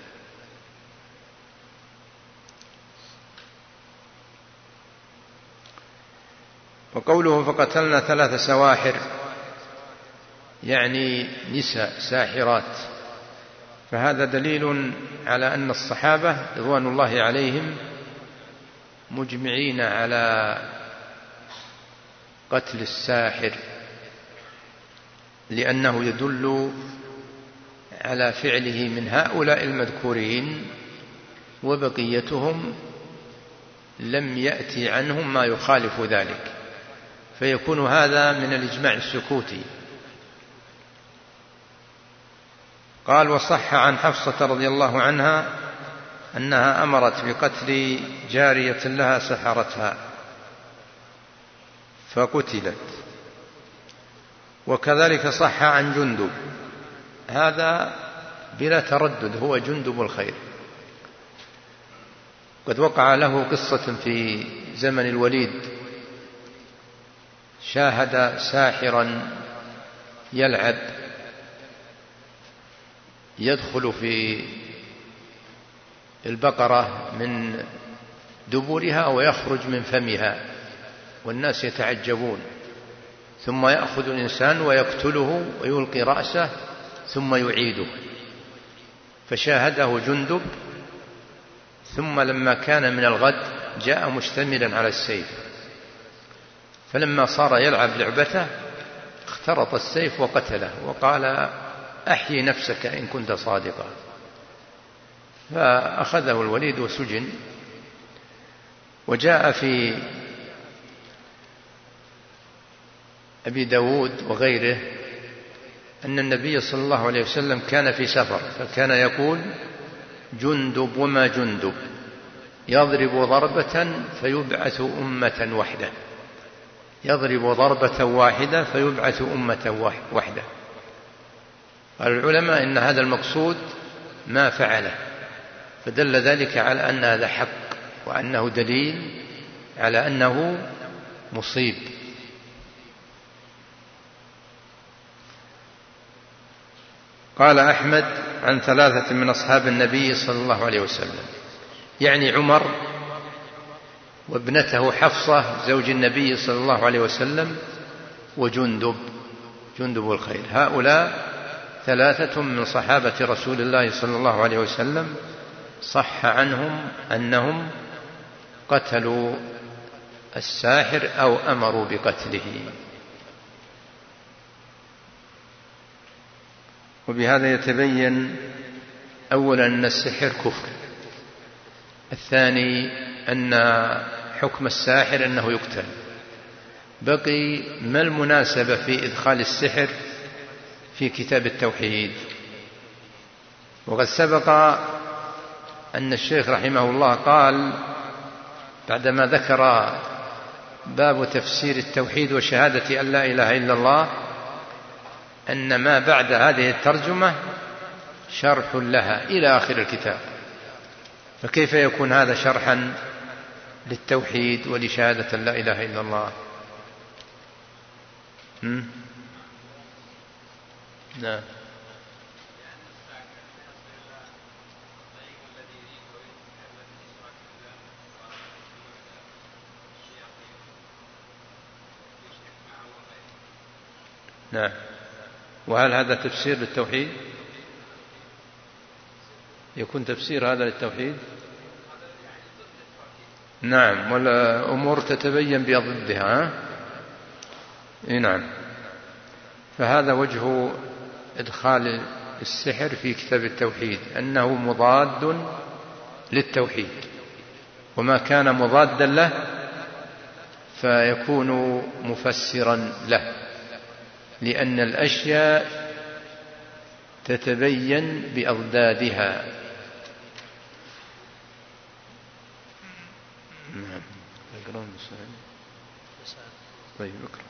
وقوله فقتلنا ثلاث سواحر يعني نساء ساحرات، فهذا دليل على أن الصحابة رضوان الله عليهم مجمعين على قتل الساحر، لأنه يدل على فعله من هؤلاء المذكورين، وبقيتهم لم يأتي عنهم ما يخالف ذلك، فيكون هذا من الإجماع السكوتي. قال: وصح عن حفصة رضي الله عنها أنها أمرت بقتل جارية لها سحرتها فقتلت. وكذلك صح عن جندب، هذا بلا تردد هو جندب الخير، قد وقع له قصة في زمن الوليد، شاهد ساحرا يلعب يدخل في البقرة من دبرها ويخرج من فمها، والناس يتعجبون، ثم يأخذ الإنسان ويقتله ويلقي رأسه ثم يعيده. فشاهده جندب، ثم لما كان من الغد جاء مشتملا على السيف، فلما صار يلعب لعبته اخترط السيف وقتله وقال: أحيي نفسك إن كنت صادقا. فأخذه الوليد وسجن. وجاء في أبي داود وغيره أن النبي صلى الله عليه وسلم كان في سفر، فكان يقول: جندب وما جندب يضرب ضربة فيبعث أمة وحدة، يضرب ضربة واحدة فيبعث أمة وحدة. قال العلماء إن هذا المقصود ما فعله، فدل ذلك على أن هذا حق، وأنه دليل على أنه مصيب. قال أحمد عن ثلاثة من أصحاب النبي صلى الله عليه وسلم، يعني عمر وابنته حفصة زوج النبي صلى الله عليه وسلم وجندب جندب الخيل، هؤلاء ثلاثة من صحابة رسول الله صلى الله عليه وسلم صح عنهم أنهم قتلوا الساحر أو أمروا بقتله. وبهذا يتبين أولا أن السحر كفر، الثاني أن حكم الساحر أنه يقتل. بقي ما المناسبة في إدخال السحر في كتاب التوحيد؟ وقد سبق أن الشيخ رحمه الله قال بعدما ذكر باب تفسير التوحيد وشهادة أن لا إله إلا الله أن ما بعد هذه الترجمة شرح لها إلى آخر الكتاب، فكيف يكون هذا شرحا للتوحيد ولشهادة لا إله إلا الله؟ هم؟ نعم. نعم. وهل هذا تفسير للتوحيد؟ يكون تفسير هذا للتوحيد؟ نعم، والأمور تتبين بضدها. نعم. فهذا وجه إدخال السحر في كتاب التوحيد، أنه مضاد للتوحيد، وما كان مضادا له فيكون مفسرا له، لأن الأشياء تتبين بأضدادها. نعم. طيب اقرأ.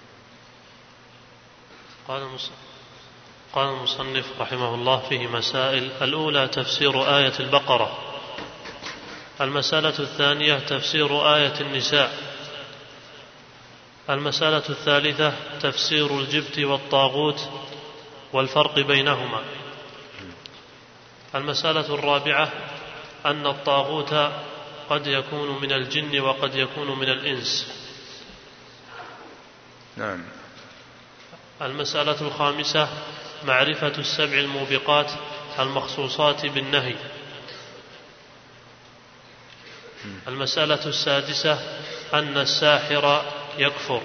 قال المصنف رحمه الله فيه مسائل: الأولى تفسير آية البقرة. المسألة الثانية تفسير آية النساء. المسألة الثالثة تفسير الجبت والطاغوت والفرق بينهما. المسألة الرابعة أن الطاغوت قد يكون من الجن وقد يكون من الإنس. نعم. المسألة الخامسة معرفة السبع الموبقات المخصوصات بالنهي. المسألة السادسة أن الساحر يكفر.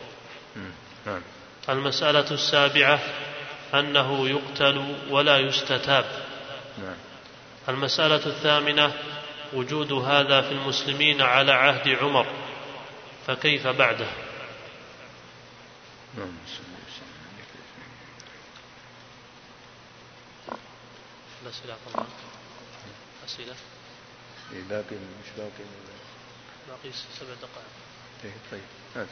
المسألة السابعة أنه يقتل ولا يستتاب. المسألة الثامنة وجود هذا في المسلمين على عهد عمر، فكيف بعده؟ الأسئلة طبعا. أسئلة باقي مش باقي باقي سبع دقائق. طيب طيب.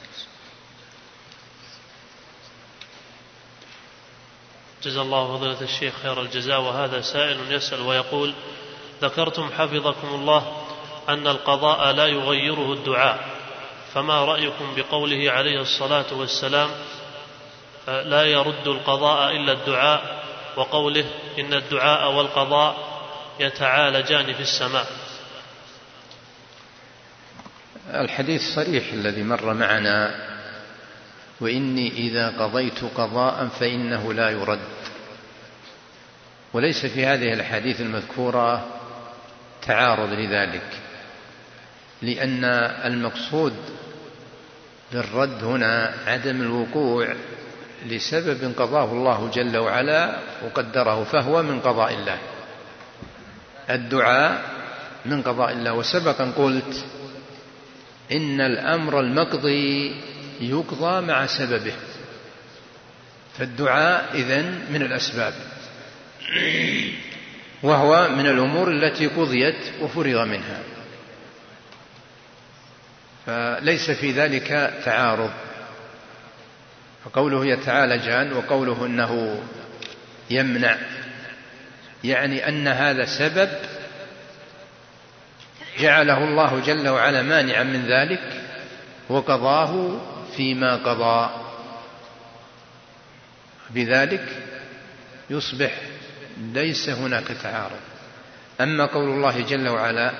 جزا الله فضيلة الشيخ خير الجزاء. وهذا سائل يسأل ويقول: ذكرتم حفظكم الله أن القضاء لا يغيره الدعاء، فما رأيكم بقوله عليه الصلاة والسلام: لا يرد القضاء إلا الدعاء، وقوله: إن الدعاء والقضاء يتعالجان في السماء؟ الحديث صريح الذي مر معنا: وإني إذا قضيت قضاء فإنه لا يرد. وليس في هذه الحديث المذكورة تعارض لذلك، لأن المقصود بالرد هنا عدم الوقوع لسبب قضاه الله جل وعلا وقدره، فهو من قضاء الله. الدعاء من قضاء الله. وسبق أن قلت إن الأمر المقضي يقضى مع سببه، فالدعاء إذن من الأسباب، وهو من الأمور التي قضيت وفرغ منها، فليس في ذلك تعارض. فقوله يتعالجان وقوله أنه يمنع يعني أن هذا سبب جعله الله جل وعلا مانعا من ذلك وقضاه فيما قضى، بذلك يصبح ليس هناك تعارض. أما قول الله جل وعلا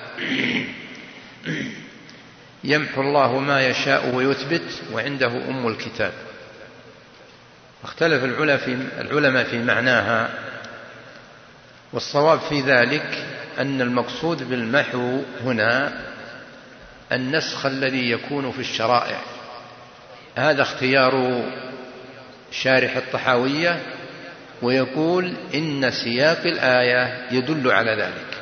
يمحو الله ما يشاء ويثبت وعنده أم الكتاب، اختلف العلماء في معناها، والصواب في ذلك أن المقصود بالمحو هنا النسخ الذي يكون في الشرائع. هذا اختيار شارح الطحاوية، ويقول إن سياق الآية يدل على ذلك.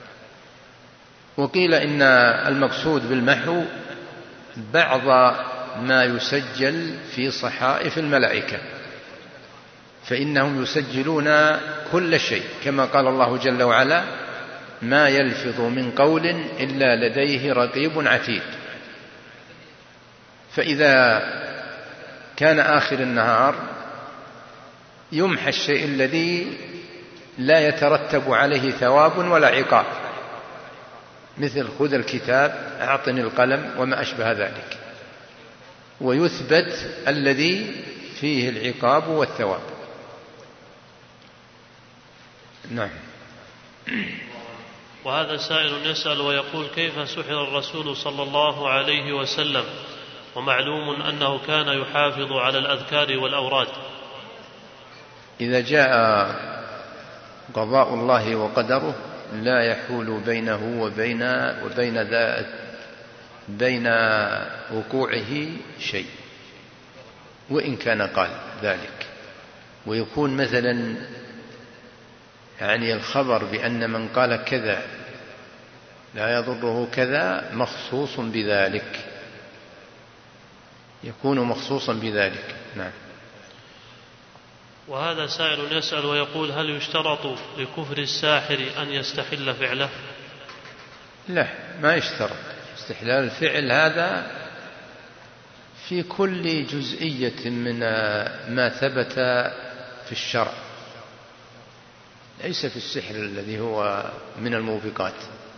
وقيل إن المقصود بالمحو بعض ما يسجل في صحائف الملائكة، فإنهم يسجلون كل شيء، كما قال الله جل وعلا ما يلفظ من قول إلا لديه رقيب عتيد. فإذا كان آخر النهار يمحى الشيء الذي لا يترتب عليه ثواب ولا عقاب، مثل خذ الكتاب أعطني القلم وما أشبه ذلك، ويثبت الذي فيه العقاب والثواب. نعم. وهذا سائل يسأل ويقول كيف سحر الرسول صلى الله عليه وسلم ومعلوم أنه كان يحافظ على الأذكار والأوراد؟ إذا جاء قضاء الله وقدره لا يحول بينه وبين وبين ذات بين وقوعه شيء، وإن كان قال ذلك. ويكون مثلا يعني الخبر بأن من قال كذا لا يضره كذا مخصوص بذلك، يكون مخصوصا بذلك. نعم. وهذا سائل يسأل ويقول هل يشترط لكفر الساحر أن يستحل فعله؟ لا، ما يشترط استحلال الفعل، هذا في كل جزئية من ما ثبت في الشرع، ليس في السحر الذي هو من الموبقات.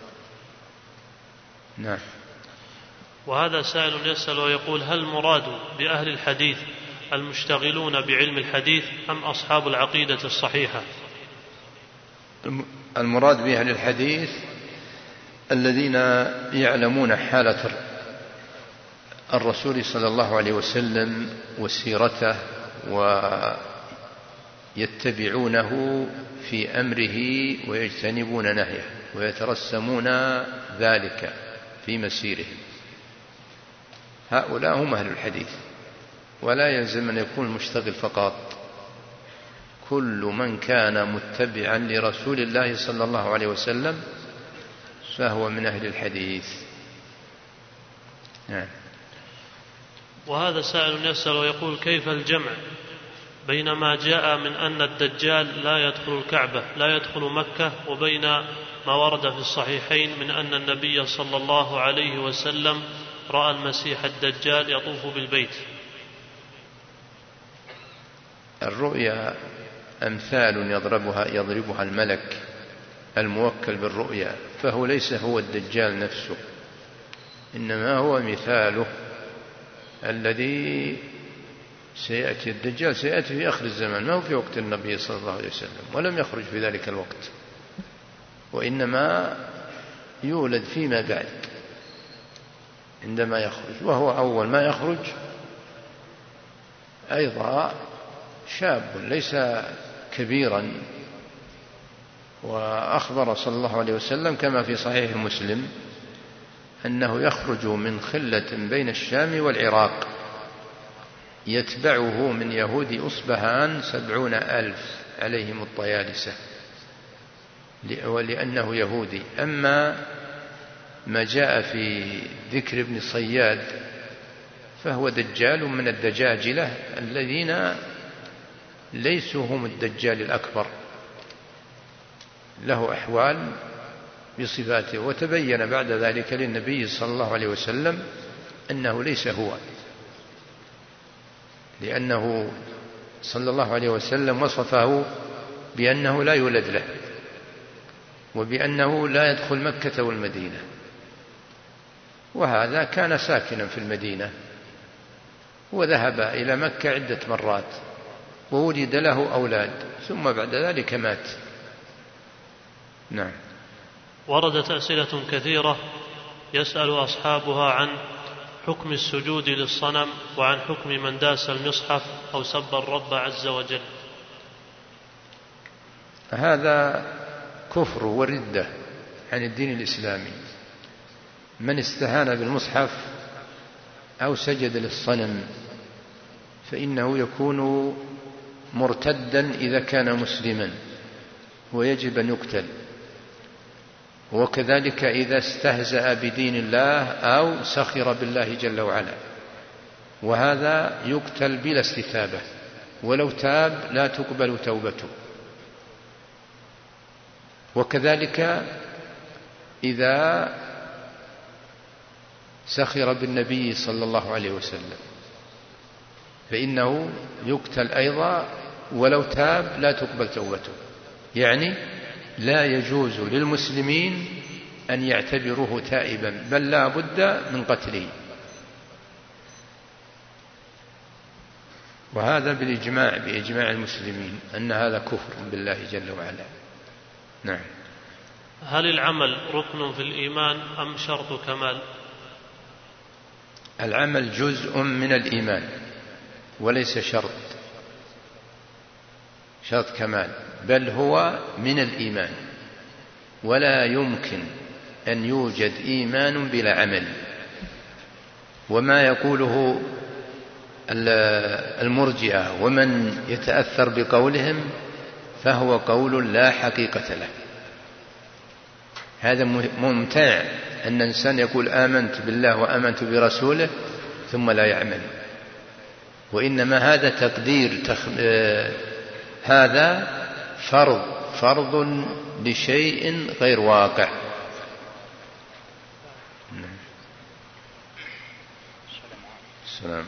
نعم. وهذا سائل يسأل ويقول هل المراد بأهل الحديث المشتغلون بعلم الحديث أم أصحاب العقيدة الصحيحة؟ المراد بأهل الحديث الذين يعلمون حالة الرسول صلى الله عليه وسلم وسيرته ويتبعونه في أمره ويجتنبون نهيه ويترسمون ذلك في مسيرهم، هؤلاء هم أهل الحديث. ولا يلزم أن يكون مشتغل فقط، كل من كان متبعا لرسول الله صلى الله عليه وسلم فهو من أهل الحديث. نعم. وهذا سائل يسأل ويقول كيف الجمع بين ما جاء من أن الدجال لا يدخل الكعبة لا يدخل مكة وبين ما ورد في الصحيحين من أن النبي صلى الله عليه وسلم رأى المسيح الدجال يطوف بالبيت؟ الرؤيا أمثال يضربها يضربها الملك الموكل بالرؤيا، فهو ليس هو الدجال نفسه، إنما هو مثاله الذي سيأتي. الدجال سيأتي في آخر الزمان، ما هو في وقت النبي صلى الله عليه وسلم، ولم يخرج في ذلك الوقت، وإنما يولد فيما بعد. عندما يخرج، وهو أول ما يخرج أيضا شاب ليس كبيرا. وأخبر صلى الله عليه وسلم كما في صحيح مسلم أنه يخرج من خلة بين الشام والعراق يتبعه من يهود أصبهان سبعون ألف عليهم الطيالسة، ولأنه يهودي. أما ما جاء في ذكر ابن صياد فهو دجال من الدجاجلة الذين ليسوا هم الدجال الأكبر، له أحوال بصفاته. وتبين بعد ذلك للنبي صلى الله عليه وسلم أنه ليس هو، لأنه صلى الله عليه وسلم وصفه بأنه لا يولد له، وبأنه لا يدخل مكة والمدينة، وهذا كان ساكنا في المدينة وذهب إلى مكة عدة مرات وولد له أولاد ثم بعد ذلك مات. نعم. وردت أسئلة كثيرة يسأل أصحابها عن حكم السجود للصنم وعن حكم من داس المصحف أو سب الرب عز وجل. هذا كفر وردة عن الدين الإسلامي. من استهان بالمصحف أو سجد للصنم فإنه يكون مرتدا إذا كان مسلما ويجب أن يقتل، وكذلك إذا استهزأ بدين الله أو سخر بالله جل وعلا، وهذا يقتل بلا استتابة، ولو تاب لا تقبل توبته. وكذلك إذا سخر بالنبي صلى الله عليه وسلم فإنه يقتل أيضا، ولو تاب لا تقبل توبته. يعني لا يجوز للمسلمين أن يعتبروه تائبا، بل لا بد من قتله. وهذا بالإجماع بإجماع المسلمين أن هذا كفر بالله جل وعلا. نعم. هل العمل ركن في الإيمان أم شرط كمال؟ العمل جزء من الإيمان وليس شرط شرط كمال، بل هو من الإيمان، ولا يمكن أن يوجد إيمان بلا عمل. وما يقوله المرجئة ومن يتأثر بقولهم فهو قول لا حقيقة له. هذا ممتع أن الإنسان يقول آمنت بالله وآمنت برسوله ثم لا يعمل، وإنما هذا تقدير تخ... هذا فرض فرض لشيء غير واقع. السلام.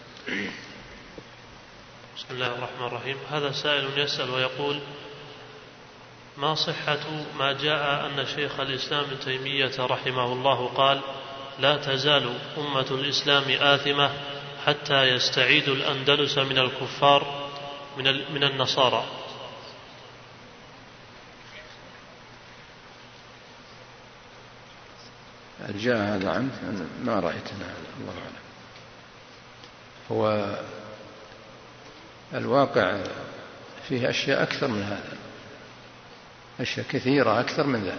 بسم الله الرحمن الرحيم. هذا سائل يسأل ويقول: ما صحة ما جاء أن شيخ الإسلام ابن تيمية رحمه الله قال: لا تزال أمة الإسلام آثمة حتى يستعيدوا الأندلس من الكفار من من النصارى؟ جاء هذا عنه ما رأيتنا هذا، الله أعلم. هو الواقع فيه أشياء أكثر من هذا، أشياء كثيرة أكثر من ذلك،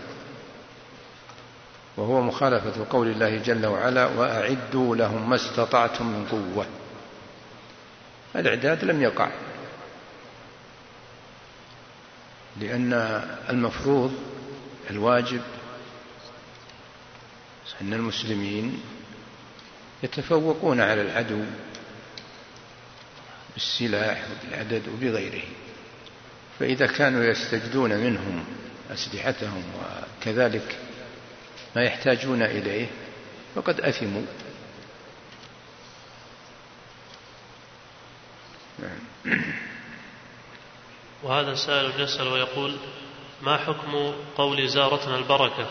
وهو مخالفة قول الله جل وعلا: وأعدوا لهم ما استطعتم من قوة. الإعداد لم يقع، لأن المفروض الواجب أن المسلمين يتفوقون على العدو بالسلاح وبالعدد وبغيره، فإذا كانوا يستجدون منهم أسلحتهم وكذلك ما يحتاجون إليه فقد أثموا. وهذا سائل يسأل ويقول: ما حكم قول زارتنا البركة؟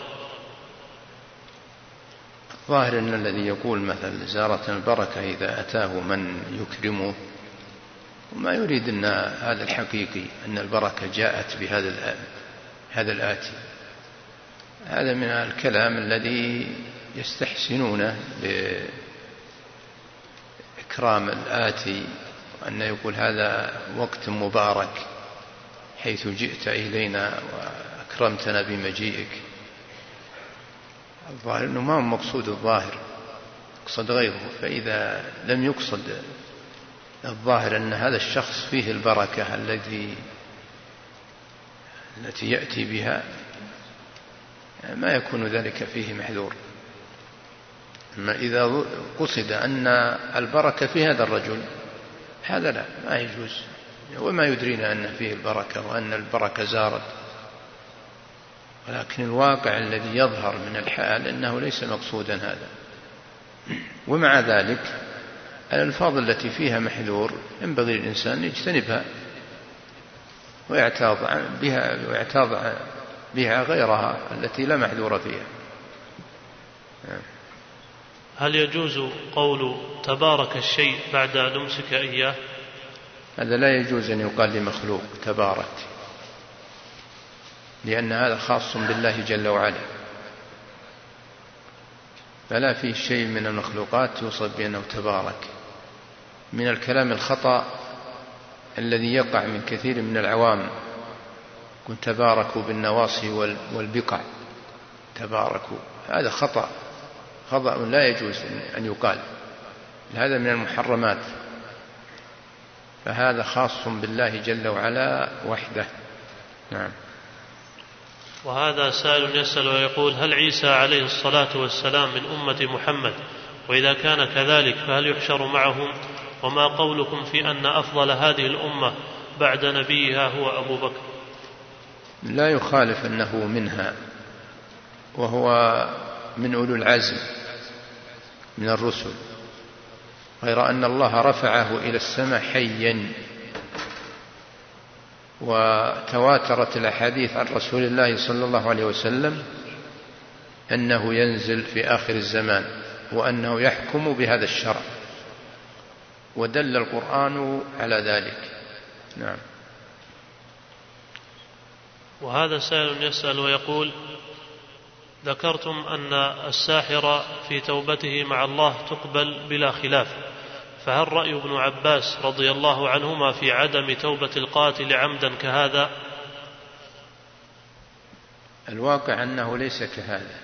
ظاهر أن الذي يقول مثل زارتنا البركة إذا أتاه من يكرمه، وما يريد أن هذا الحقيقي أن البركة جاءت بهذا هذا الآتي. هذا من الكلام الذي يستحسنونه بإكرام الآتي، وأن يقول هذا وقت مبارك حيث جئت إلينا وأكرمتنا بمجيئك. الظاهر أنه ما هو مقصود الظاهر، يقصد غيره. فإذا لم يقصد الظاهر أن هذا الشخص فيه البركة التي التي يأتي بها، ما يكون ذلك فيه محذور. أما إذا قصد أن البركة في هذا الرجل، هذا لا، ما يجوز، وما يدرينا أن فيه البركة وأن البركة زارت. ولكن الواقع الذي يظهر من الحال أنه ليس مقصودا هذا. ومع ذلك الألفاظ التي فيها محذور ينبغي للإنسان يجتنبها ويعتاض بها ويعتاض بها غيرها التي لا محذور فيها. هل يجوز قول تبارك الشيء بعد لمسك إياه؟ هذا لا يجوز أن يقال لمخلوق تبارك، لأن هذا خاص بالله جل وعلا، فلا فيه شيء من المخلوقات يوصف بأنه تبارك. من الكلام الخطأ الذي يقع من كثير من العوام، كن تباركوا بالنواصي والبقع، تباركوا، هذا خطأ، خطأ لا يجوز أن يقال، هذا من المحرمات، فهذا خاص بالله جل وعلا وحده. نعم. وهذا سائل يسأل ويقول: هل عيسى عليه الصلاة والسلام من أمة محمد؟ وإذا كان كذلك فهل يحشر معهم؟ وما قولكم في أن أفضل هذه الأمة بعد نبيها هو أبو بكر؟ لا يخالف أنه منها، وهو من أولو العزم من الرسل، غير أن الله رفعه إلى السماء حيا. وتواترت الأحاديث عن رسول الله صلى الله عليه وسلم أنه ينزل في آخر الزمان وأنه يحكم بهذا الشرع، ودل القرآن على ذلك. نعم. وهذا سائل يسأل ويقول: ذكرتم أن الساحر في توبته مع الله تقبل بلا خلاف، فهل رأي ابن عباس رضي الله عنهما في عدم توبة القاتل عمدا كهذا؟ الواقع أنه ليس كهذا،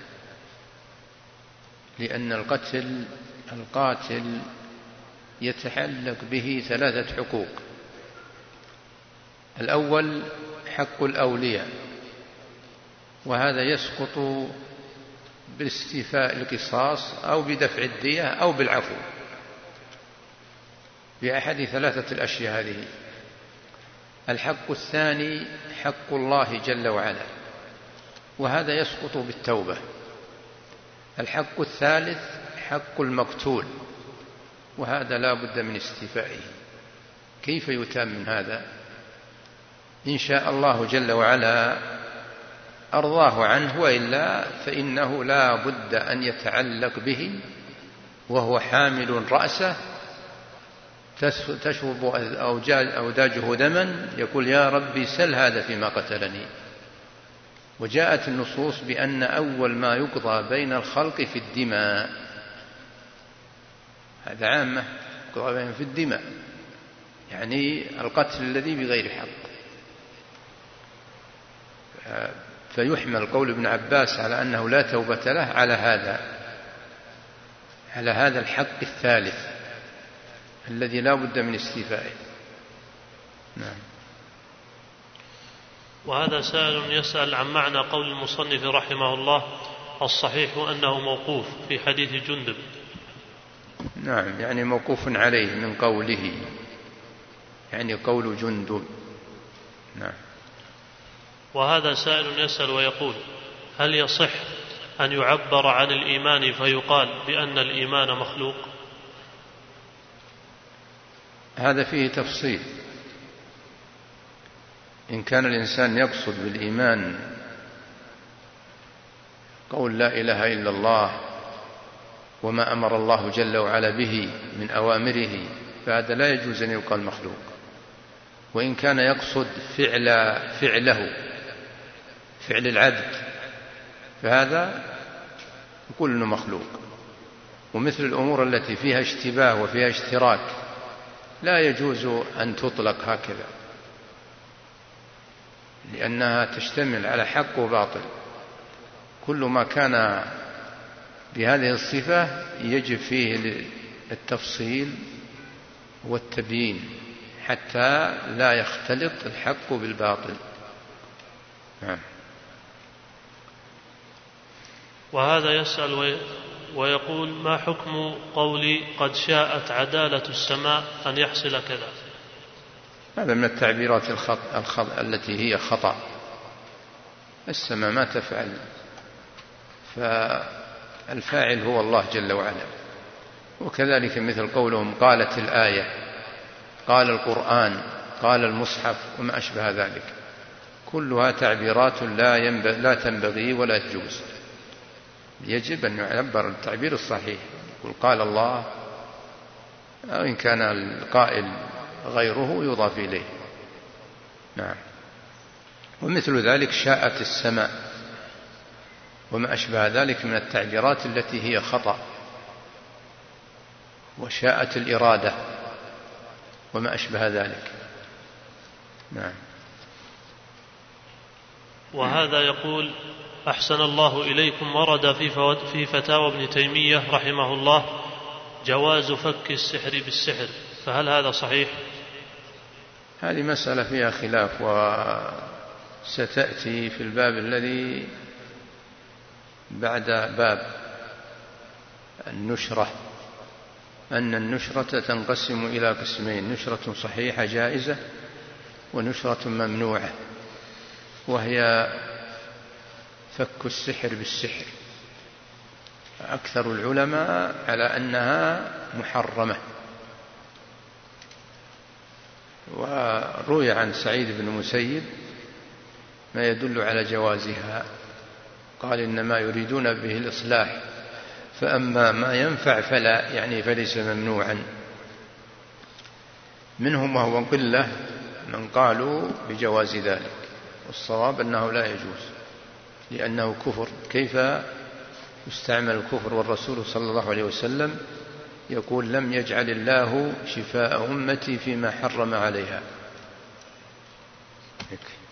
لأن القتل القاتل يتعلق به ثلاثة حقوق. الأول حق الأولياء، وهذا يسقط باستيفاء القصاص أو بدفع الدية أو بالعفو، بأحد ثلاثة الأشياء هذه. الحق الثاني حق الله جل وعلا، وهذا يسقط بالتوبة. الحق الثالث حق المقتول، وهذا لا بد من استيفائه. كيف يتم من هذا؟ إن شاء الله جل وعلا أرضاه عنه، وإلا فإنه لا بد أن يتعلق به وهو حامل رأسه تشرب أوداجه دما، يقول: يا ربي سل هذا فيما قتلني. وجاءت النصوص بأن أول ما يقضى بين الخلق في الدماء، هذا عامة، يقضى بين في الدماء، يعني القتل الذي بغير حق. فيحمل قول ابن عباس على أنه لا توبة له على هذا على هذا الحق الثالث الذي لا بد من استيفائه. نعم. وهذا سائل يسأل عن معنى قول المصنف رحمه الله: الصحيح أنه موقوف في حديث جندب. نعم، يعني موقوف عليه من قوله، يعني قول جندب. نعم. وهذا سائل يسأل ويقول: هل يصح أن يعبر عن الإيمان فيقال بأن الإيمان مخلوق؟ هذا فيه تفصيل. إن كان الإنسان يقصد بالإيمان قول لا إله إلا الله وما أمر الله جل وعلا به من أوامره، فهذا لا يجوز أن يقال مخلوق. وإن كان يقصد فعل فعله فعل العبد، فهذا يقول إنه مخلوق. ومثل الأمور التي فيها اشتباه وفيها اشتراك لا يجوز أن تطلق هكذا، لأنها تشتمل على حق وباطل. كل ما كان بهذه الصفة يجب فيه التفصيل والتبيين حتى لا يختلط الحق بالباطل. نعم. وهذا يسأل ويقول: ما حكم قولي قد شاءت عدالة السماء أن يحصل كذا؟ هذا من التعبيرات الخط... الخط... التي هي خطأ. السماء ما تفعل، فالفاعل هو الله جل وعلا. وكذلك مثل قولهم قالت الآية، قال القرآن، قال المصحف، وما أشبه ذلك، كلها تعبيرات لا, ينبغ... لا تنبغي ولا تجوز. يجب أن يعبر التعبير الصحيح، يقول قال الله، أو إن كان القائل غيره يضاف إليه. نعم. ومثل ذلك شاءت السماء وما أشبه ذلك من التعبيرات التي هي خطأ. وشاءت الإرادة وما أشبه ذلك. نعم. وهذا يقول: أحسن الله إليكم، ورد في فتاوى ابن تيمية رحمه الله جواز فك السحر بالسحر، فهل هذا صحيح؟ هذه مسألة فيها خلاف، وستأتي في الباب الذي بعد باب النشرة، أن النشرة تنقسم إلى قسمين: نشرة صحيحة جائزة، ونشرة ممنوعة، وهي فك السحر بالسحر. أكثر العلماء على أنها محرمة. وروي عن سعيد بن المسيب ما يدل على جوازها، قال: إنما يريدون به الإصلاح، فأما ما ينفع فلا، يعني فليس ممنوعا. منهم وهو قلة من قالوا بجواز ذلك، والصواب أنه لا يجوز لأنه كفر. كيف يستعمل الكفر والرسول صلى الله عليه وسلم يقول: لم يجعل الله شفاء أمتي فيما حرم عليها.